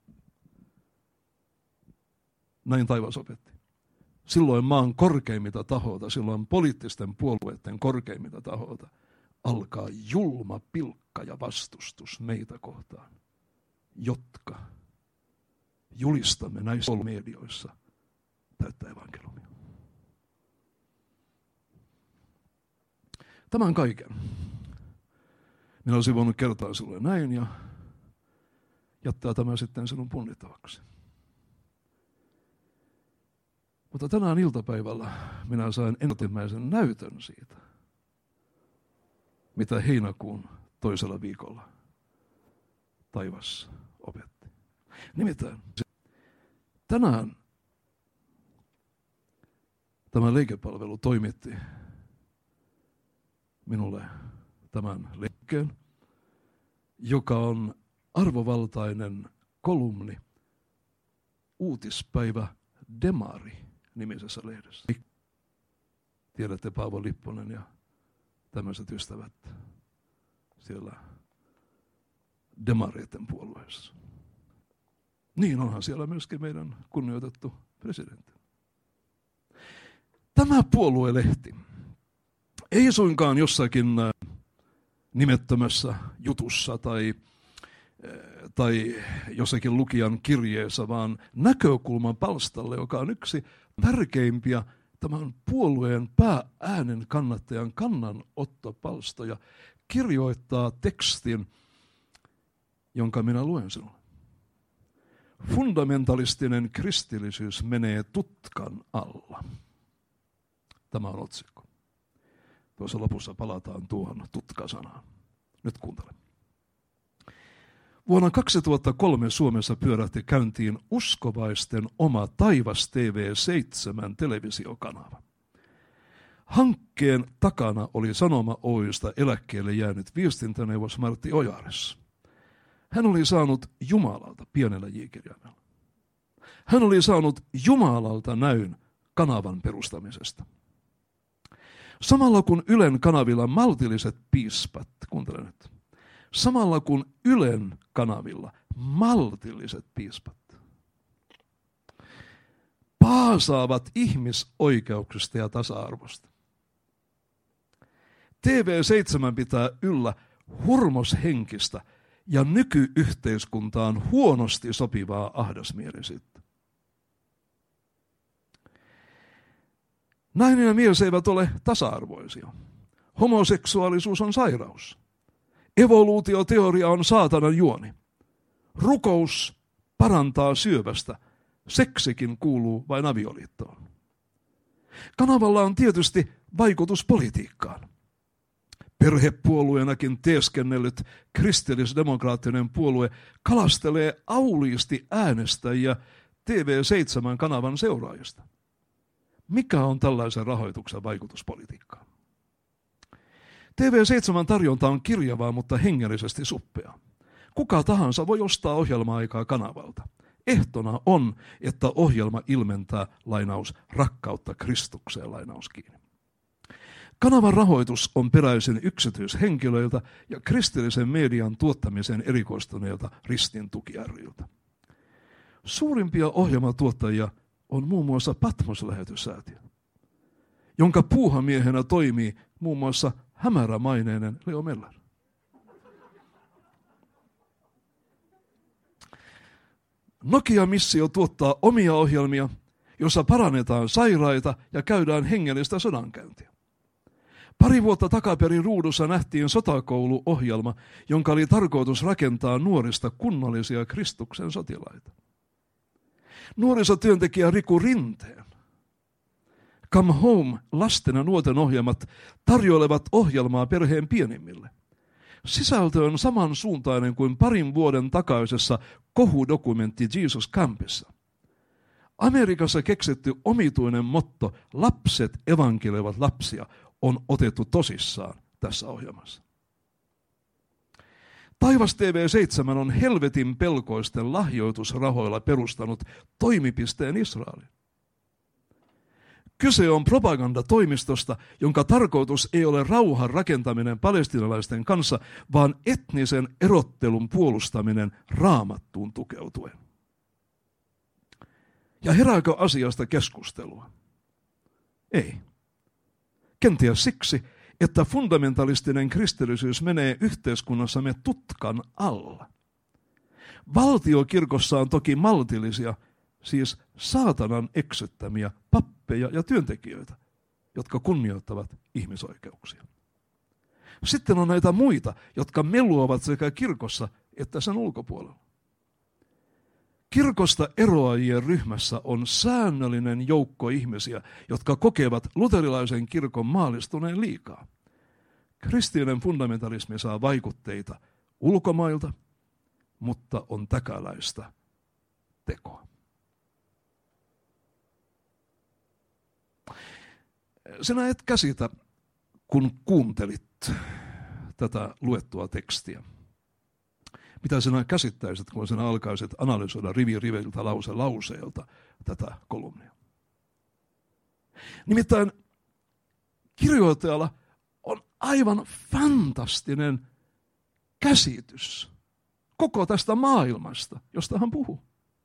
näin taivas opetti, silloin maan korkeimmilta taholta, silloin poliittisten puolueiden korkeimmilta taholta alkaa julma pilkka ja vastustus meitä kohtaan, jotka julistamme näissä medioissa täyttä evankeliumia. Tämän kaiken minä olisin voinut kertoa sinulle näin ja jättää tämän sitten sinun punnittavaksi. Mutta tänään iltapäivällä minä sain ensimmäisen näytön siitä, mitä heinäkuun toisella viikolla taivas opetti. Nimittäin tänään tämä liikepalvelu toimitti minulle tämän liikkeen, joka on arvovaltainen kolumni Uutispäivä Demari-nimisessä lehdessä. Tiedätte Paavo Lipponen ja tämmöiset ystävät siellä demareiden puolueessa. Niin onhan siellä myöskin meidän kunnioitettu presidentti. Tämä puoluelehti ei suinkaan jossakin nimettömässä jutussa tai, tai jossakin lukijan kirjeessä, vaan näkökulman palstalle, joka on yksi tärkeimpiä tämän puolueen päääänen kannattajan kannanottopalstoja, kirjoittaa tekstin, jonka minä luen sinulle. Fundamentalistinen kristillisyys menee tutkan alla. Tämä on otsikko. Tuossa lopussa palataan tuohon tutkasanaan. Nyt kuuntele. Vuonna kaksituhattakolme Suomessa pyörähti käyntiin uskovaisten oma Taivas T V seitsemän televisiokanava. Hankkeen takana oli Sanoma Oy:stä eläkkeelle jäänyt viestintäneuvos Martti Ojares. Hän oli saanut Jumalalta pienellä j-kirjaimella. Hän oli saanut Jumalalta näyn kanavan perustamisesta. Samalla kun Ylen kanavilla maltilliset piispat, kuuntele nyt, samalla kun Ylen kanavilla maltilliset piispat paasaavat ihmisoikeuksista ja tasa-arvosta. T V seitsemän pitää yllä hurmoshenkistä ja nykyyhteiskuntaan huonosti sopivaa ahdasmielisyyttä. Nainen ja mies eivät ole tasa-arvoisia. Homoseksuaalisuus on sairaus. Evoluutioteoria on saatanan juoni. Rukous parantaa syövästä. Seksikin kuuluu vain avioliittoon. Kanavalla on tietysti vaikutus politiikkaan. Perhepuolueenakin teeskennellyt kristillisdemokraattinen puolue kalastelee auliisti äänestäjiä T V seitsemän kanavan seuraajista. Mikä on tällaisen rahoituksen vaikutus politiikkaan? T V seitsemän tarjonta on kirjavaa, mutta hengellisesti suppea. Kuka tahansa voi ostaa ohjelma-aikaa kanavalta. Ehtona on, että ohjelma ilmentää, lainaus, rakkautta Kristukseen, lainaus kiinni. Kanavan rahoitus on peräisin yksityishenkilöiltä ja kristillisen median tuottamisen erikoistuneilta Ristin tuki ry:ltä. Suurimpia ohjelmatuottajia on muun muassa Patmos-lähetysäätiö, jonka puuhamiehenä toimii muun muassa hämärämaineinen Leo Meller. Nokia-missio tuottaa omia ohjelmia, jossa parannetaan sairaita ja käydään hengellistä sodankäyntiä. Pari vuotta takaperin ruudussa nähtiin sotakouluohjelma, jonka oli tarkoitus rakentaa nuorista kunnollisia Kristuksen sotilaita. Nuorisotyöntekijä Riku Rinteen Come Home lasten ja nuorten ohjelmat tarjoilevat ohjelmaa perheen pienimmille. Sisältö on samansuuntainen kuin parin vuoden takaisessa kohudokumentti Jesus Campissa. Amerikassa keksitty omituinen motto lapset evankelevat lapsia on otettu tosissaan tässä ohjelmassa. Taivas T V seitsemän on helvetin pelkoisten lahjoitusrahoilla perustanut toimipisteen Israeliin. Kyse on propagandatoimistosta, jonka tarkoitus ei ole rauhan rakentaminen palestiinalaisten kanssa, vaan etnisen erottelun puolustaminen raamattuun tukeutuen. Ja herääkö asiasta keskustelua? Ei. Kenties siksi, että fundamentalistinen kristillisyys menee yhteiskunnassamme tutkan alla. Valtiokirkossa on toki maltillisia, siis saatanan eksyttämiä pappeja ja työntekijöitä, jotka kunnioittavat ihmisoikeuksia. Sitten on näitä muita, jotka meluavat sekä kirkossa että sen ulkopuolella. kirkosta eroajien ryhmässä on säännöllinen joukko ihmisiä, jotka kokevat luterilaisen kirkon maallistuneen liikaa. Kristillinen fundamentalismi saa vaikutteita ulkomailta, mutta on täkäläistä tekoa. Sinä et käsitä, kun kuuntelit tätä luettua tekstiä. Mitä sinä käsittäisit, kun sinä alkaisit analysoida rivi riveiltä, lause lauseelta tätä kolumnia? Nimittäin kirjoittajalla on aivan fantastinen käsitys koko tästä maailmasta, josta hän puhuu.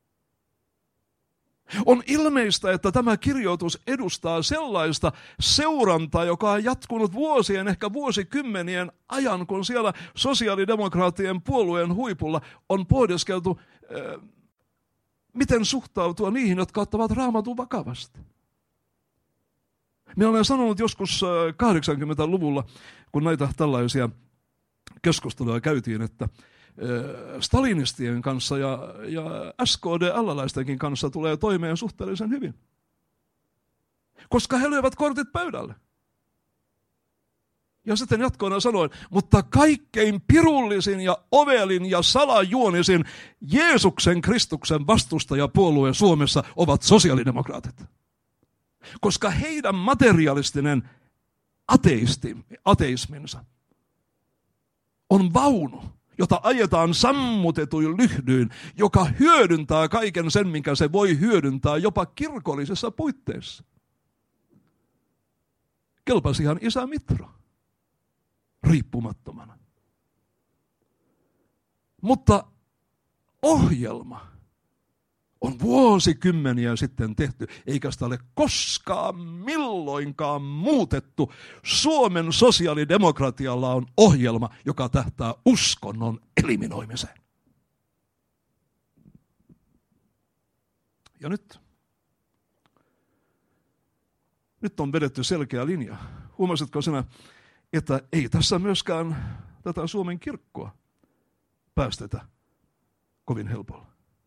On ilmeistä, että tämä kirjoitus edustaa sellaista seurantaa, joka on jatkunut vuosien, ehkä vuosikymmenien ajan, kun siellä sosiaalidemokraattien puolueen huipulla on pohdiskeltu, miten suhtautua niihin, jotka ottavat Raamatun vakavasti. Minä olen sanonut joskus kahdeksankymmentäluvulla, kun näitä tällaisia keskusteluja käytiin, että stalinistien kanssa ja, ja S K D L-laistenkin kanssa tulee toimeen suhteellisen hyvin. Koska he lyövät kortit pöydälle. Ja sitten jatkoina sanoin, mutta kaikkein pirullisin ja ovelin ja salajuonisin Jeesuksen Kristuksen vastustajapuolue Suomessa ovat sosiaalidemokraatit. Koska heidän materialistinen ateisti, ateisminsa on vaunu, jota ajetaan sammutetuin lyhdyin, joka hyödyntää kaiken sen, minkä se voi hyödyntää jopa kirkollisessa puitteissa. Kelpasihan isä Mitra riippumattomana. Mutta ohjelma on vuosikymmeniä sitten tehty, eikä sitä ole koskaan milloinkaan muutettu. Suomen sosiaalidemokratialla on ohjelma, joka tähtää uskonnon eliminoimiseen. Ja nyt? Nyt on vedetty selkeä linja. Huomasitko sinä, että ei tässä myöskään tätä Suomen kirkkoa päästetä kovin helpolla?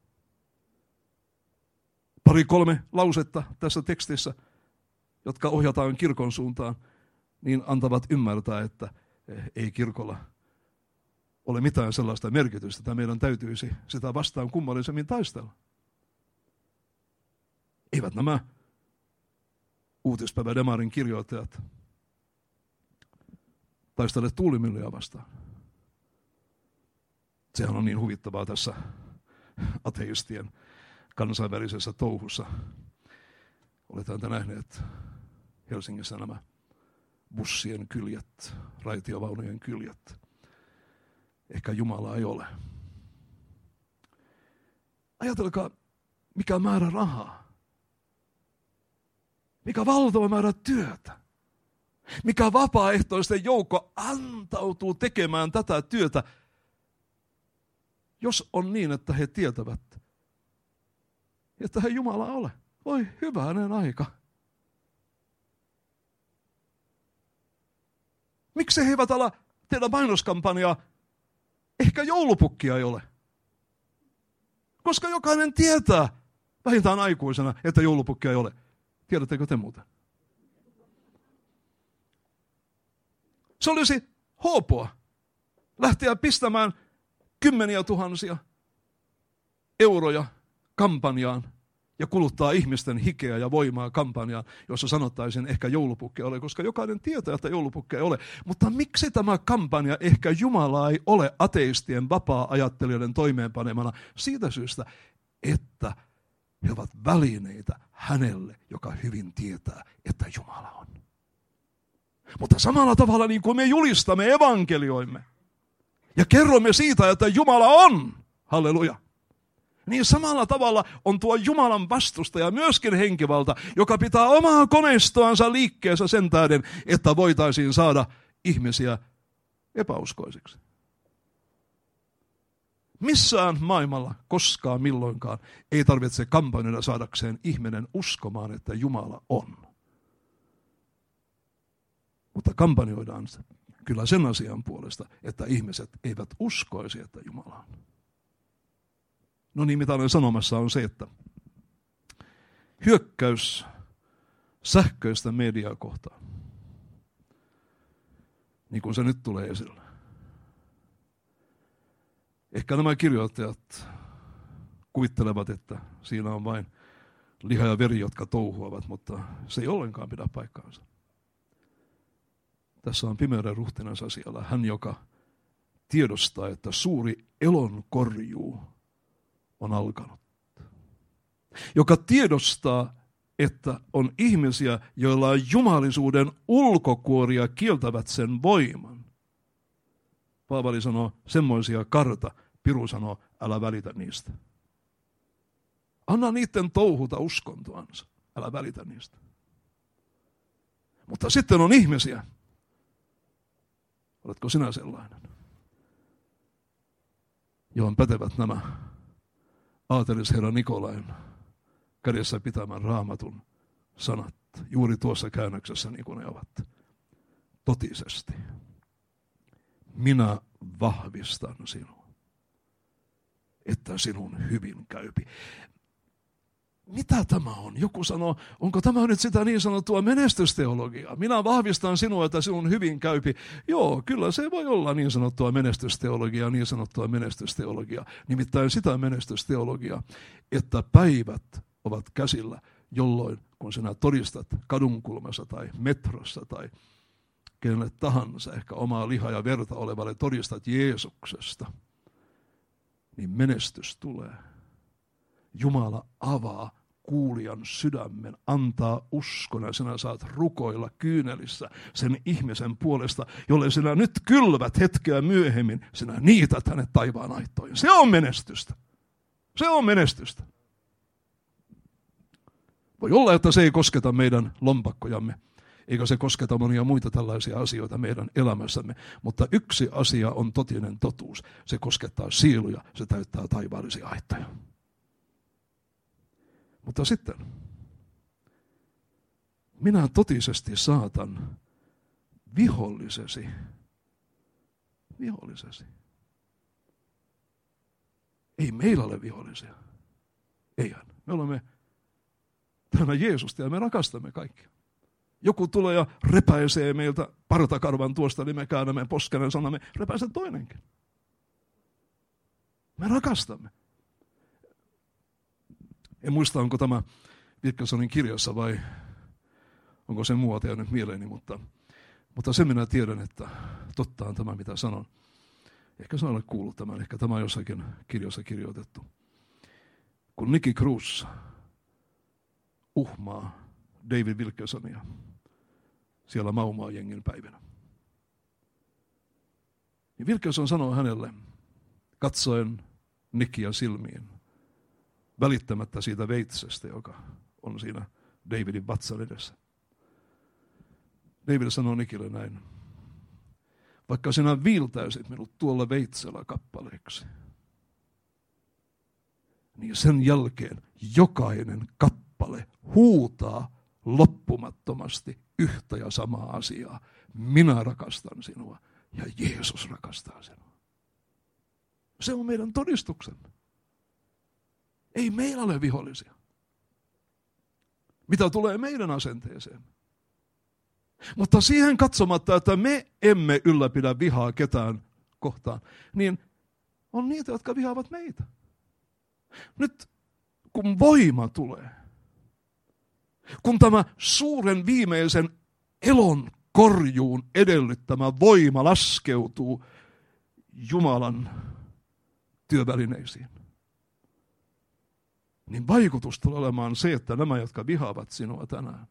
Pari kolme lausetta tässä tekstissä, jotka ohjataan kirkon suuntaan, niin antavat ymmärtää, että ei kirkolla ole mitään sellaista merkitystä, että meidän täytyisi sitä vastaan kummallisemmin taistella. Eivät nämä Uutispäivä Demarin kirjoittajat taistele tuulimyllyä vastaan. Sehän on niin huvittavaa tässä ateistien kansainvälisessä touhussa. Oletaan te nähneet Helsingissä nämä bussien kyljet, raitiovaunujen kyljet. Ehkä Jumala ei ole. Ajatelkaa, mikä määrä rahaa. Mikä valtava määrä työtä. Mikä vapaaehtoisten joukko antautuu tekemään tätä työtä, jos on niin, että he tietävät, että he Jumala ole. Voi hyvänen aika. Miksi he eivät ala tehdä mainoskampanjaa? Ehkä joulupukkia ei ole. Koska jokainen tietää, vähintään aikuisena, että joulupukkia ei ole. Tiedättekö te muuten? Se olisi hoopoa lähteä pistämään kymmeniä tuhansia euroja kampanjaan ja kuluttaa ihmisten hikeä ja voimaa kampanjaan, jossa sanottaisiin ehkä joulupukkia ole, koska jokainen tietää, että joulupukkia ei ole. Mutta miksi tämä kampanja ehkä Jumala ei ole ateistien vapaa-ajattelijoiden toimeenpanemana? Siitä syystä, että he ovat välineitä hänelle, joka hyvin tietää, että Jumala on. Mutta samalla tavalla niin kuin me julistamme evankelioimme ja kerromme siitä, että Jumala on, halleluja, niin samalla tavalla on tuo Jumalan vastustaja myöskin henkivalta, joka pitää omaa koneistoansa liikkeessä sen tähden, että voitaisiin saada ihmisiä epäuskoisiksi. Missään maailmalla koskaan milloinkaan ei tarvitse kampanjana saadakseen ihminen uskomaan, että Jumala on. Mutta kampanjoidaan kyllä sen asian puolesta, että ihmiset eivät uskoisi, että Jumala on. No niin, mitä olen sanomassa on se, että hyökkäys sähköistä mediaa kohtaan, niin kuin se nyt tulee esille. Ehkä nämä kirjoittajat kuvittelevat, että siinä on vain liha ja veri, jotka touhuavat, mutta se ei ollenkaan pidä paikkaansa. Tässä on pimeyden ruhtinas asialla hän, joka tiedostaa, että suuri elonkorjuu on alkanut. Joka tiedostaa, että on ihmisiä, joilla on jumalisuuden ulkokuoria kieltävät sen voiman. Paavali sanoo, semmoisia karta. Piru sanoo, älä välitä niistä. Anna niiden touhuta uskontoansa. Älä välitä niistä. Mutta sitten on ihmisiä. Oletko sinä sellainen? Johon pätevät nämä aatelisherra Nikolain kädessä pitämän Raamatun sanat. Juuri tuossa käännöksessä niin kuin ne ovat. Totisesti. Minä vahvistan sinua, että sinun hyvin käypi. Mitä tämä on? Joku sanoo, onko tämä nyt sitä niin sanottua menestysteologiaa? Minä vahvistan sinua, että sinun hyvin käypi. Joo, kyllä se voi olla niin sanottua menestysteologiaa, niin sanottua menestysteologiaa. Nimittäin sitä menestysteologiaa, että päivät ovat käsillä, jolloin kun sinä todistat kadunkulmassa tai metrossa tai kenelle tahansa, ehkä omaa lihaa ja verta olevalle todistat Jeesuksesta, niin menestys tulee. Jumala avaa kuulijan sydämen, antaa uskon ja sinä saat rukoilla kyynelissä sen ihmisen puolesta, jolle sinä nyt kylvät hetkeä myöhemmin, sinä niität hänet taivaan aittoihin. Se on menestystä. Se on menestystä. Voi olla, että se ei kosketa meidän lompakkojamme, eikä se kosketa monia muita tällaisia asioita meidän elämässämme, mutta yksi asia on totinen totuus. Se koskettaa sieluja, se täyttää taivaallisia aittoja. Mutta sitten, minä totisesti saatan vihollisesi, vihollisesi. Ei meillä ole vihollisia. Eihän. Me olemme täynnä Jeesusta ja me rakastamme kaikkia. Joku tulee ja repäisee meiltä partakarvan tuosta, niin me käännämme poskenen ja sanomme, repäise toinenkin. Me rakastamme. En muista, onko tämä Wilkersonin kirjassa vai onko se muuta jäänyt mieleeni, mutta, mutta sen minä tiedän, että totta on tämä, mitä sanon. Ehkä sä olet kuullut tämän, ehkä tämä on jossakin kirjassa kirjoitettu. Kun Nicky Cruz uhmaa David Wilkersonia siellä Maumaa-jengin päivinä, niin Wilkerson sanoo hänelle, katsoen Nickyä silmiin, välittämättä siitä veitsestä, joka on siinä Davidin vatsan edessä. David sanoo Nickylle näin, vaikka sinä viiltäisit minut tuolla veitsellä kappaleeksi, niin sen jälkeen jokainen kappale huutaa loppumattomasti yhtä ja samaa asiaa. Minä rakastan sinua ja Jeesus rakastaa sinua. Se on meidän todistuksemme. Ei meillä ole vihollisia. Mitä tulee meidän asenteeseen? Mutta siihen katsomatta, että me emme ylläpidä vihaa ketään kohtaan, niin on niitä, jotka vihaavat meitä. Nyt kun voima tulee, kun tämä suuren viimeisen elon korjuun edellyttämä voima laskeutuu Jumalan työvälineisiin, niin vaikutus tulee olemaan se, että nämä, jotka vihaavat sinua tänään,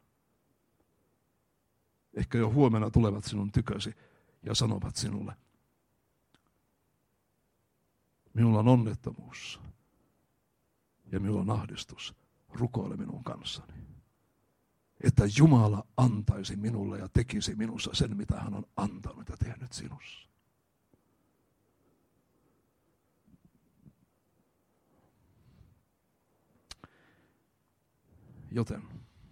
ehkä jo huomenna tulevat sinun tykösi ja sanovat sinulle, minulla on onnettomuus ja minulla on ahdistus, rukoile minun kanssani. Että Jumala antaisi minulle ja tekisi minussa sen, mitä hän on antanut ja tehnyt sinussa. Joten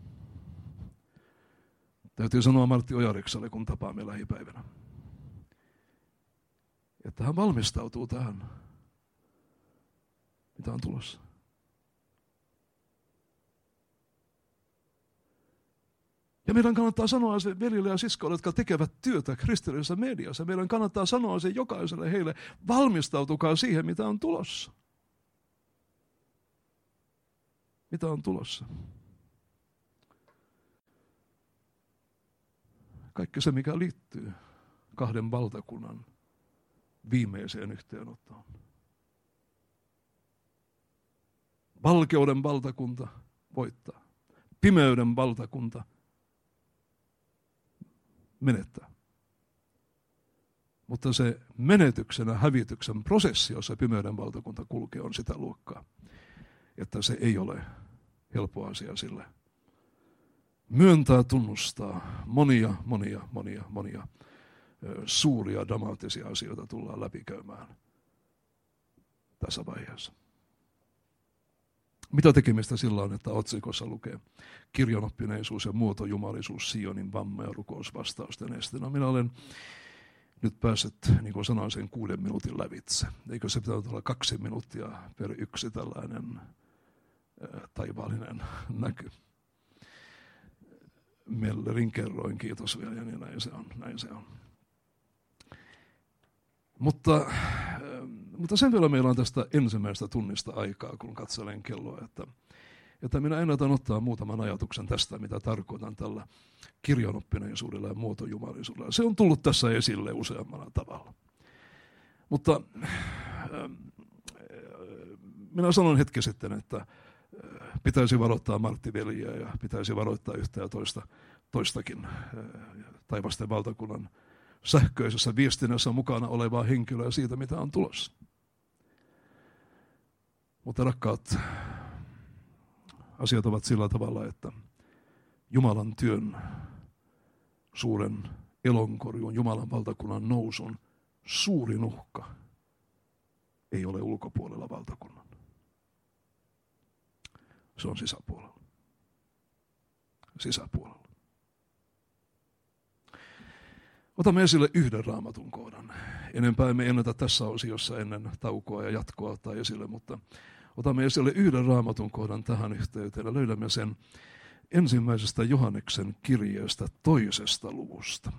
täytyy sanoa Martti Ojariksalle, kun tapaamme lähipäivänä, että hän valmistautuu tähän, mitä on tulossa. Ja meidän kannattaa sanoa se veljille ja siskoille, jotka tekevät työtä kristillisessä mediassa. Meidän kannattaa sanoa se jokaiselle heille, valmistautukaa siihen, mitä on tulossa. Mitä on tulossa? Kaikki se, mikä liittyy kahden valtakunnan viimeiseen yhteenottoon. Valkeuden valtakunta voittaa. Pimeyden valtakunta menettää. Mutta se menetyksen ja hävityksen prosessi, jossa pimeyden valtakunta kulkee, on sitä luokkaa, että se ei ole helppo asia sille. Myöntää, tunnustaa monia, monia, monia, monia suuria dramaattisia asioita tullaan läpikäymään tässä vaiheessa. Mitä tekemistä sillä on, että otsikossa lukee kirjanoppineisuus ja muotojumalisuus, Sionin vamma ja rukousvastausten este. No minä olen nyt päässyt, niin kuin sanoin, sen kuuden minuutin lävitse. Eikö se pitänyt olla kaksi minuuttia per yksi tällainen ää, taivaallinen näky. Mellerin kerroin, kiitos vielä, ja niin näin se on. Näin se on. Mutta, mutta sen vielä meillä on tästä ensimmäisestä tunnista aikaa, kun katselen kelloa, että, että minä ennätän ottaa muutaman ajatuksen tästä, mitä tarkoitan tällä kirjanoppineisuudella ja muotojumalisuudella. Se on tullut tässä esille useammalla tavalla. Mutta äh, minä sanon hetki sitten, että pitäisi varoittaa Martti veljeä ja pitäisi varoittaa yhtä ja toista, toistakin äh, taivasten valtakunnan sähköisessä viestinnässä mukana olevaa henkilöä siitä, mitä on tulossa. Mutta rakkaat, asiat ovat sillä tavalla, että Jumalan työn, suuren elonkorjun, Jumalan valtakunnan nousun suurin uhka ei ole ulkopuolella valtakunnan. Se on sisäpuolella. Sisäpuolella. Otamme esille yhden raamatun kohdan. Enempää emme ennätä tässä osiossa ennen taukoa ja jatkoa ottaa esille, mutta otamme esille yhden raamatun kohdan tähän yhteyteen ja löydämme sen ensimmäisestä Johanneksen kirjeestä toisesta luvusta.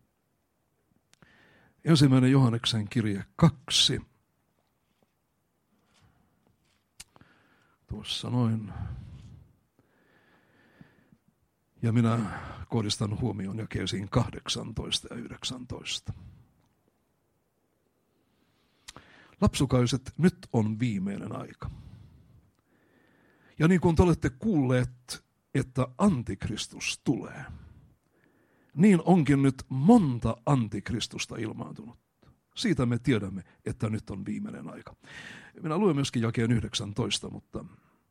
Ensimmäinen Johanneksen kirje kaksi. Tuossa noin. Ja minä kohdistan huomioon jakeisiin kahdeksantoista ja yhdeksäntoista. Lapsukaiset, nyt on viimeinen aika. Ja niin kuin te olette kuulleet, että antikristus tulee, niin onkin nyt monta antikristusta ilmaantunut. Siitä me tiedämme, että nyt on viimeinen aika. Minä luen myöskin jakeen yhdeksäntoista, mutta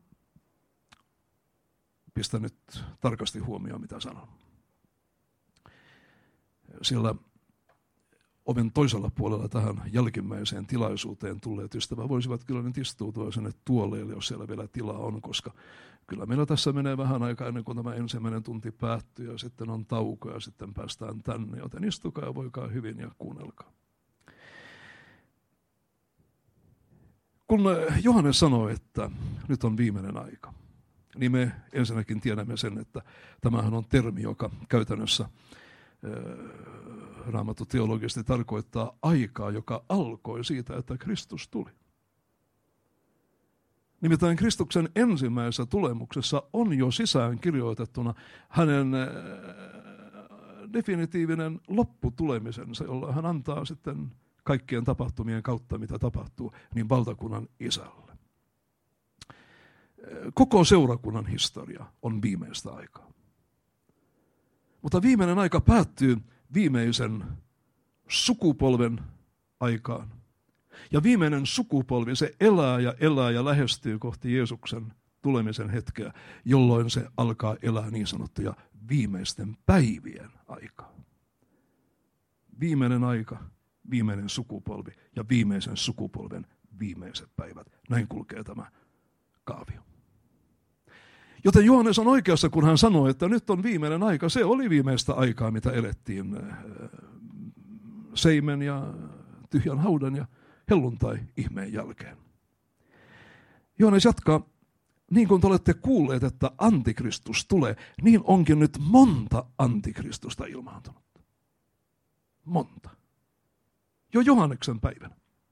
pistä nyt tarkasti huomioon, mitä sanon. Siellä oven toisella puolella tähän jälkimmäiseen tilaisuuteen tulleet ystävät voisivat kyllä nyt istuutua sinne tuoleille, jos siellä vielä tilaa on, koska kyllä meillä tässä menee vähän aikaa ennen kuin tämä ensimmäinen tunti päättyy ja sitten on tauko ja sitten päästään tänne, joten istukaa ja voikaa hyvin ja kuunnelkaa. Kun Johannes sanoi, että nyt on viimeinen aika, niin me ensinnäkin tiedämme sen, että tämähän on termi, joka käytännössä Raamattu teologisesti tarkoittaa aikaa, joka alkoi siitä, että Kristus tuli. Nimittäin Kristuksen ensimmäisessä tulemuksessa on jo sisään kirjoitettuna hänen definitiivinen lopputulemisensa, jolla hän antaa sitten kaikkien tapahtumien kautta, mitä tapahtuu, niin valtakunnan isälle. Koko seurakunnan historia on viimeistä aikaa. Mutta viimeinen aika päättyy viimeisen sukupolven aikaan. Ja viimeinen sukupolvi, se elää ja elää ja lähestyy kohti Jeesuksen tulemisen hetkeä, jolloin se alkaa elää niin sanottuja viimeisten päivien aikaa. Viimeinen aika, viimeinen sukupolvi ja viimeisen sukupolven viimeiset päivät. Näin kulkee tämä kaavio. Joten Johannes on oikeassa, kun hän sanoi, että nyt on viimeinen aika. Se oli viimeistä aikaa, mitä elettiin seimen ja tyhjän haudan ja helluntai-ihmeen jälkeen. Johannes jatkaa, niin kuin te olette kuulleet, että antikristus tulee, niin onkin nyt monta antikristusta ilmaantunut. Monta. Jo Johanneksen päivänä.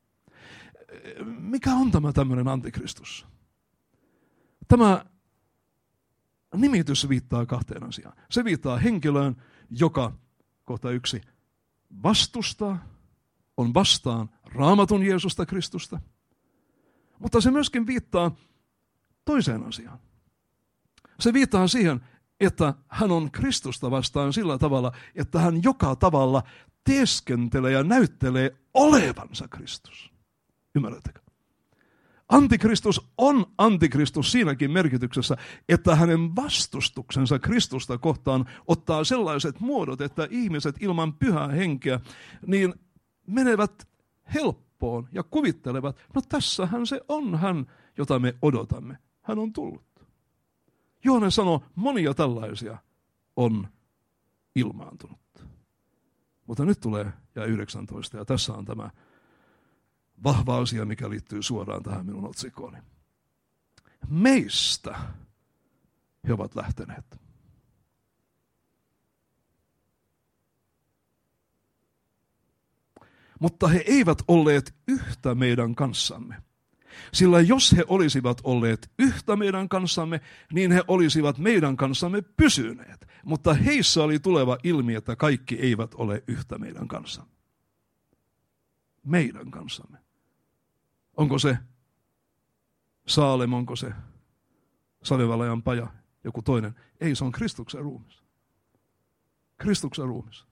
Mikä on tämä tämmöinen antikristus? Tämä nimitys viittaa kahteen asiaan. Se viittaa henkilöön, joka, kohta yksi, vastustaa, on vastaan Raamatun Jeesusta Kristusta. Mutta se myöskin viittaa toiseen asiaan. Se viittaa siihen, että hän on Kristusta vastaan sillä tavalla, että hän joka tavalla teeskentelee ja näyttelee olevansa Kristus. Ymmärrättekö? Antikristus on antikristus siinäkin merkityksessä, että hänen vastustuksensa Kristusta kohtaan ottaa sellaiset muodot, että ihmiset ilman pyhää henkeä niin menevät helppoon ja kuvittelevat, no tässähän se on hän, jota me odotamme. Hän on tullut. Johannes sanoo, monia tällaisia on ilmaantunut. Mutta nyt tulee ja yhdeksäntoista ja tässä on tämä vahva asia, mikä liittyy suoraan tähän minun otsikooni. Meistä he ovat lähteneet. Mutta he eivät olleet yhtä meidän kanssamme. Sillä jos he olisivat olleet yhtä meidän kanssamme, niin he olisivat meidän kanssamme pysyneet. Mutta heissä oli tuleva ilmi, että kaikki eivät ole yhtä meidän kanssamme. Meidän kanssamme. Onko se Saalem, onko se Salevalajan paja, joku toinen? Ei, se on Kristuksen ruumis. Kristuksen ruumis.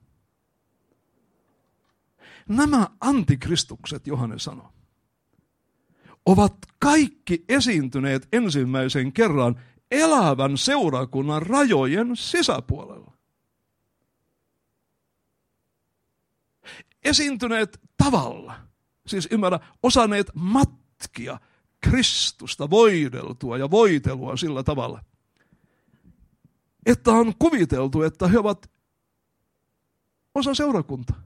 Nämä antikristukset, Johannes sanoo, ovat kaikki esiintyneet ensimmäisen kerran elävän seurakunnan rajojen sisäpuolella. Esiintyneet tavalla, siis ymmärrä, osanneet matkia Kristusta voideltua ja voitelua sillä tavalla, että on kuviteltu, että he ovat osa seurakuntaa.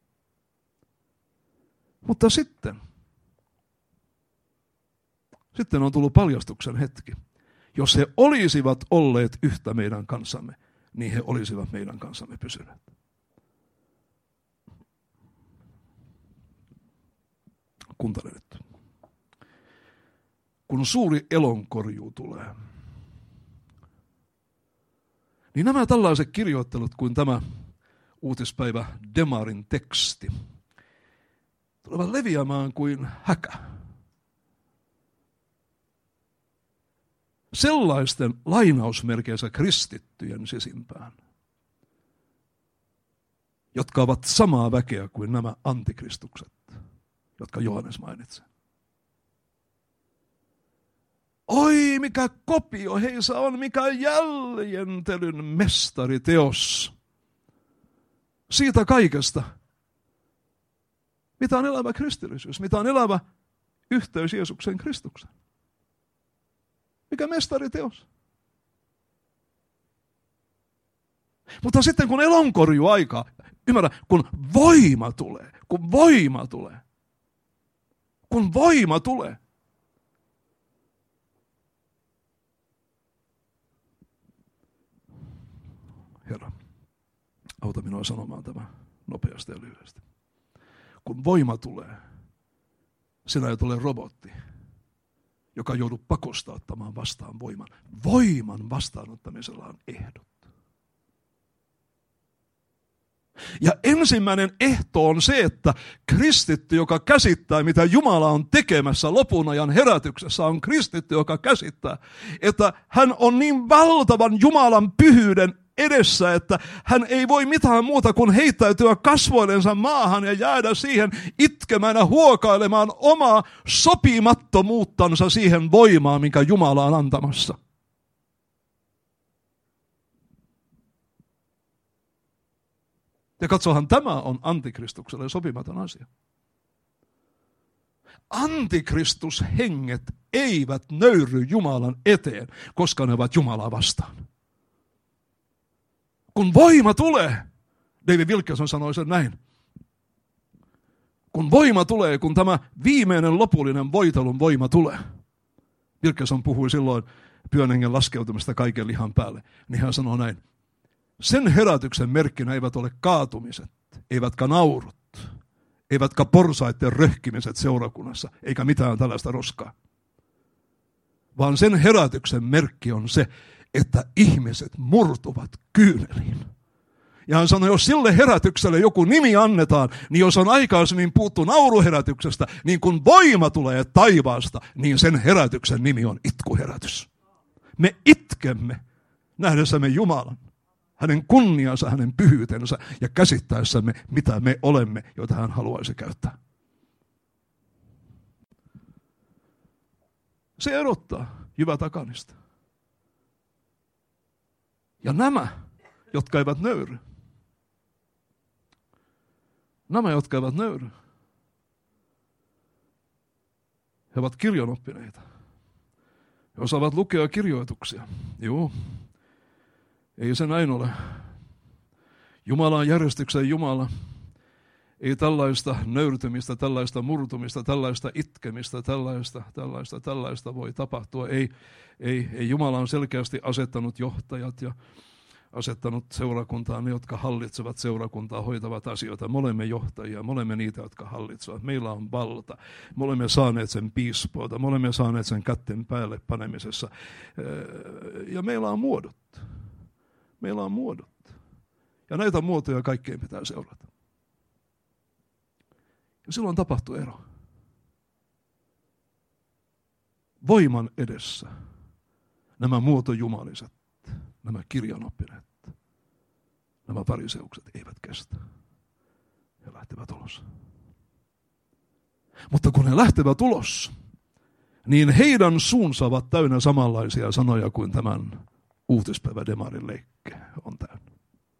Mutta sitten, sitten on tullut paljastuksen hetki. Jos he olisivat olleet yhtä meidän kanssamme, niin he olisivat meidän kanssamme pysyneet. Kuuntele nyt. Kun suuri elonkorjuu tulee, niin nämä tällaiset kirjoittelut kuin tämä uutispäivä Demarin teksti tulevat leviämään kuin häkä. Sellaisten lainausmerkeissä kristittyjen sisimpään, jotka ovat samaa väkeä kuin nämä antikristukset, jotka Johannes mainitsi. Oi, mikä kopio heissä on, mikä jäljentelyn mestariteos siitä kaikesta, mitä on elävä kristillisyys, mitä on elävä yhteys Jeesuksen Kristuksen. Mikä mestariteos. Mutta sitten kun elonkorjuu aika, ymmärrä, kun voima tulee, kun voima tulee, kun voima tulee. Herra, auta minua sanomaan tämä nopeasti ja lyhyesti. Kun voima tulee, sinä ei tule robotti, joka joudut pakosta ottamaan vastaan voiman. Voiman vastaanottamisella on ehdot. Ja ensimmäinen ehto on se, että kristitty, joka käsittää, mitä Jumala on tekemässä lopun ajan herätyksessä, on kristitty, joka käsittää, että hän on niin valtavan Jumalan pyhyyden edessä, että hän ei voi mitään muuta kuin heittäytyä kasvoilensa maahan ja jäädä siihen itkemään ja huokailemaan omaa sopimattomuuttansa siihen voimaan, minkä Jumala on antamassa. Ja katsohan, tämä on antikristukselle sopimaton asia. Antikristushenget eivät nöyry Jumalan eteen, koska ne ovat Jumalaa vastaan. Kun voima tulee, David Wilkerson sanoi sen näin. Kun voima tulee, kun tämä viimeinen lopullinen voitelun voima tulee, Wilkerson puhui silloin pyhän hengen laskeutumista kaiken lihan päälle. Niin hän sanoo näin. Sen herätyksen merkkinä eivät ole kaatumiset, eivätkä naurut, eivätkä porsaiden röhkimiset seurakunnassa, eikä mitään tällaista roskaa. Vaan sen herätyksen merkki on se, että ihmiset murtuvat kyyneliin. Ja hän sanoi, jos sille herätykselle joku nimi annetaan, niin jos on aikaisemmin puhuttu nauruherätyksestä, niin kun voima tulee taivaasta, niin sen herätyksen nimi on itkuherätys. Me itkemme nähdessämme Jumalan, hänen kunniansa, hänen pyhyytensä ja käsittäessämme, mitä me olemme, joita hän haluaisi käyttää. Se erottaa jyvätakanista. Ja nämä, jotka eivät nöyry, nämä, jotka eivät nöyry, he ovat kirjanoppineita. He osaavat lukea kirjoituksia. Joo, ei se näin ole. Jumala on järjestyksen Jumala. Ei tällaista nöyrtymistä, tällaista murtumista, tällaista itkemistä, tällaista, tällaista, tällaista voi tapahtua. Ei, ei, ei Jumala on selkeästi asettanut johtajat ja asettanut seurakuntaa, ne, jotka hallitsevat seurakuntaa, hoitavat asioita. Me olemme johtajia, me olemme niitä, jotka hallitsevat. Meillä on valta. Me olemme saaneet sen piispoilta, me olemme saaneet sen kätten päälle panemisessa. Ja meillä on muodot. Meillä on muodot. Ja näitä muotoja kaikkeen pitää seurata. Ja silloin tapahtuu ero. Voiman edessä nämä muotojumaliset, nämä kirjanoppineet, nämä fariseukset eivät kestä. He lähtevät ulos. Mutta kun he lähtevät ulos, niin heidän suunsa ovat täynnä samanlaisia sanoja kuin tämän uutispäivä Demarin leikki on täynnä.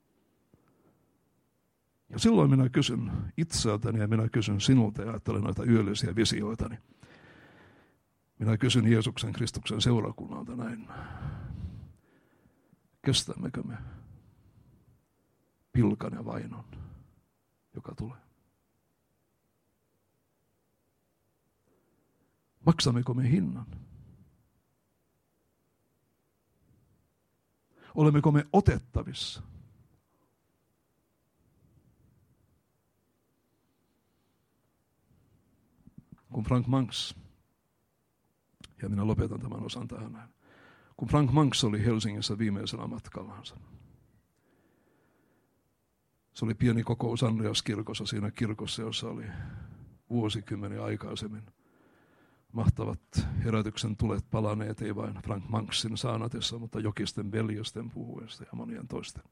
Ja silloin minä kysyn itseltäni ja minä kysyn sinulta ja ajattelen noita yöllisiä visioitani. Minä kysyn Jeesuksen Kristuksen seurakunnalta näin. Kestämmekö me pilkan ja vainon, joka tulee? Maksammeko me hinnan? Olemmeko me otettavissa? Kun Frank Manx, ja minä lopetan tämän osan tähän, kun Frank Manx oli Helsingissä viimeisellä matkallansa. Se oli pieni kokous Andreaskirkossa, siinä kirkossa, jossa oli vuosikymmeniä aikaisemmin mahtavat herätyksen tulet palaneet, ei vain Frank Manxin saanatessa, mutta Jokisten veljesten puhuessa ja monien toisten.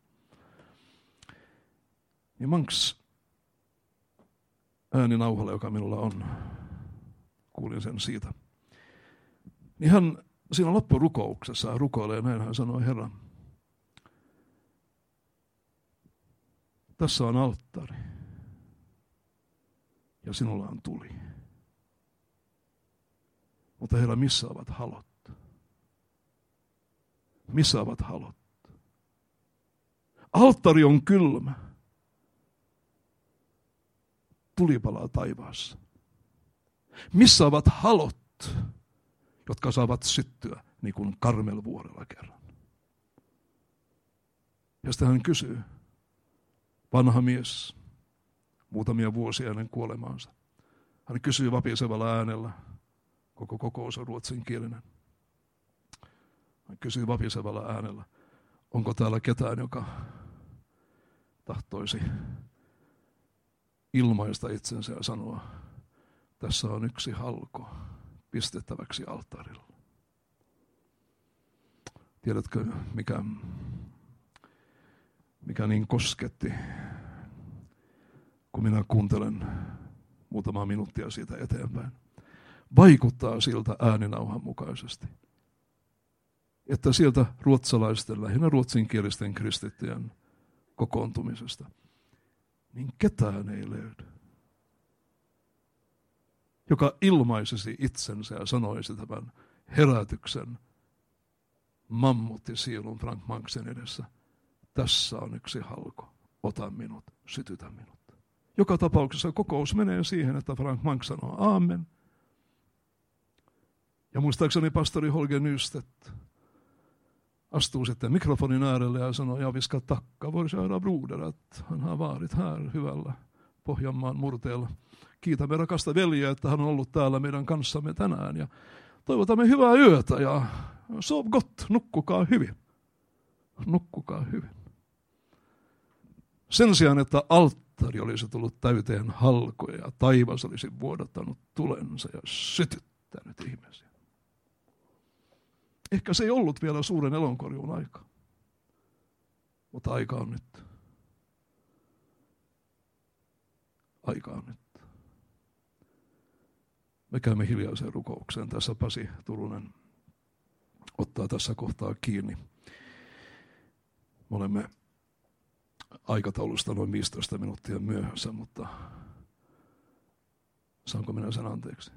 Niin Manx ääninauhalla, joka minulla on, kuulin sen siitä. Niin hän siinä loppurukouksessa rukoilee näin, hän sanoi, Herra, tässä on alttari ja sinulla on tuli. Mutta Herra, missä ovat halot? Missä ovat halot? Alttari on kylmä. Tuli palaa taivaassa. Missä ovat halot, jotka saavat syttyä niin kuin Karmelvuorella kerran? Ja sitten hän kysyy, vanha mies, muutamia vuosia ennen kuolemaansa. Hän kysyy vapisevalla äänellä, koko kokous on ruotsinkielinen. Hän kysyy vapisevalla äänellä, onko täällä ketään, joka tahtoisi ilmaista itsensä ja sanoa, tässä on yksi halko pistettäväksi alttaarilla. Tiedätkö, mikä, mikä niin kosketti, kun minä kuuntelen muutamaa minuuttia siitä eteenpäin. Vaikuttaa siltä ääninauhan mukaisesti, että sieltä ruotsalaisten, lähinnä ruotsinkielisten kristittyjen kokoontumisesta, niin ketään ei löydy, joka ilmaisisi itsensä ja sanoisi tämän herätyksen mammutisielun Frank Manxin edessä. Tässä on yksi halko, ota minut, sytytä minut. Joka tapauksessa kokous menee siihen, että Frank Manx sanoo aamen. Ja muistaakseni pastori Holger Nystedt astuu sitten mikrofonin äärelle ja sanoi, ja vi ska tacka vår kära broder, att han har varit här hyvällä Pohjanmaan murteella. Kiitämme rakasta veljeä, että hän on ollut täällä meidän kanssamme tänään. Ja toivotamme hyvää yötä ja sov gott, nukkukaa hyvin. Nukkukaa hyvin. Sen sijaan, että alttari olisi tullut täyteen halkoja ja taivas olisi vuodattanut tulensa ja sytyttänyt ihmisiä. Ehkä se ei ollut vielä suuren elonkorjuun aika, mutta aika on nyt. Aika on nyt. Me käymme hiljaiseen rukoukseen. Tässä Pasi Turunen ottaa tässä kohtaa kiinni. Me olemme aikataulusta noin viisitoista minuuttia myöhässä, mutta saanko minä sen anteeksi?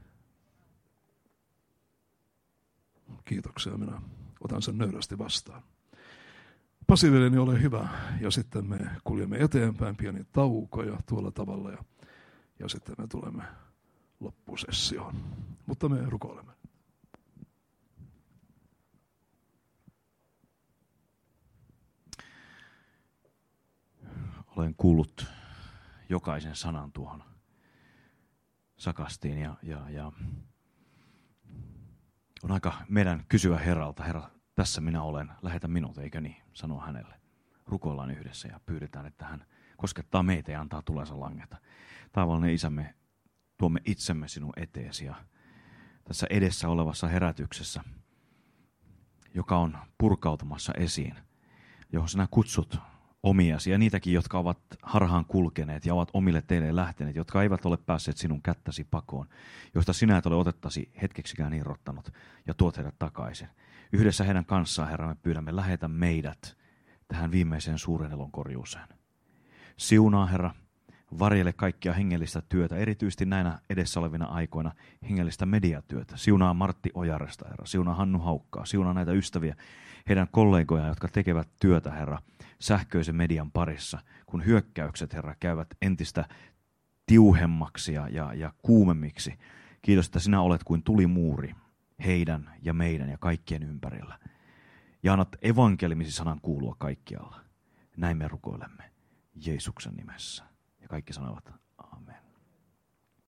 Kiitoksia, minä otan sen nöyrästi vastaan. Pasi veljeni, ole hyvä. Ja sitten me kuljemme eteenpäin, pieni tauko ja tuolla tavalla. Ja, ja sitten me tulemme loppusessioon. Mutta me rukoilemme. Olen kuullut jokaisen sanan tuohon sakastiin ja, ja, ja on aika meidän kysyä Herralta, Herra, tässä minä olen, lähetä minut, eikö niin, sanoa hänelle. Rukoillaan yhdessä ja pyydetään, että hän koskettaa meitä ja antaa tulensa langeta. Taivallinen Isämme, tuomme itsemme sinun eteesi ja tässä edessä olevassa herätyksessä, joka on purkautumassa esiin, johon sinä kutsut omiasi ja niitäkin, jotka ovat harhaan kulkeneet ja ovat omille teille lähteneet, jotka eivät ole päässeet sinun kättäsi pakoon, joista sinä et ole otettasi hetkeksikään irrottanut ja tuot heidät takaisin. Yhdessä heidän kanssaan, Herra, me pyydämme, lähetä meidät tähän viimeiseen suuren elonkorjuuseen. Siunaa, Herra, varjele kaikkia hengellistä työtä, erityisesti näinä edessä olevina aikoina hengellistä mediatyötä. Siunaa Martti Ojaresta, Herra, siunaa Hannu Haukkaa, siunaa näitä ystäviä, heidän kollegojaan, jotka tekevät työtä, Herra, sähköisen median parissa, kun hyökkäykset, Herra, käyvät entistä tiuhemmaksi ja, ja, ja kuumemmiksi. Kiitos, että sinä olet kuin tulimuuri heidän ja meidän ja kaikkien ympärillä. Ja annat evankelimisi sanan kuulua kaikkialla. Näin me rukoilemme Jeesuksen nimessä. Ja kaikki sanovat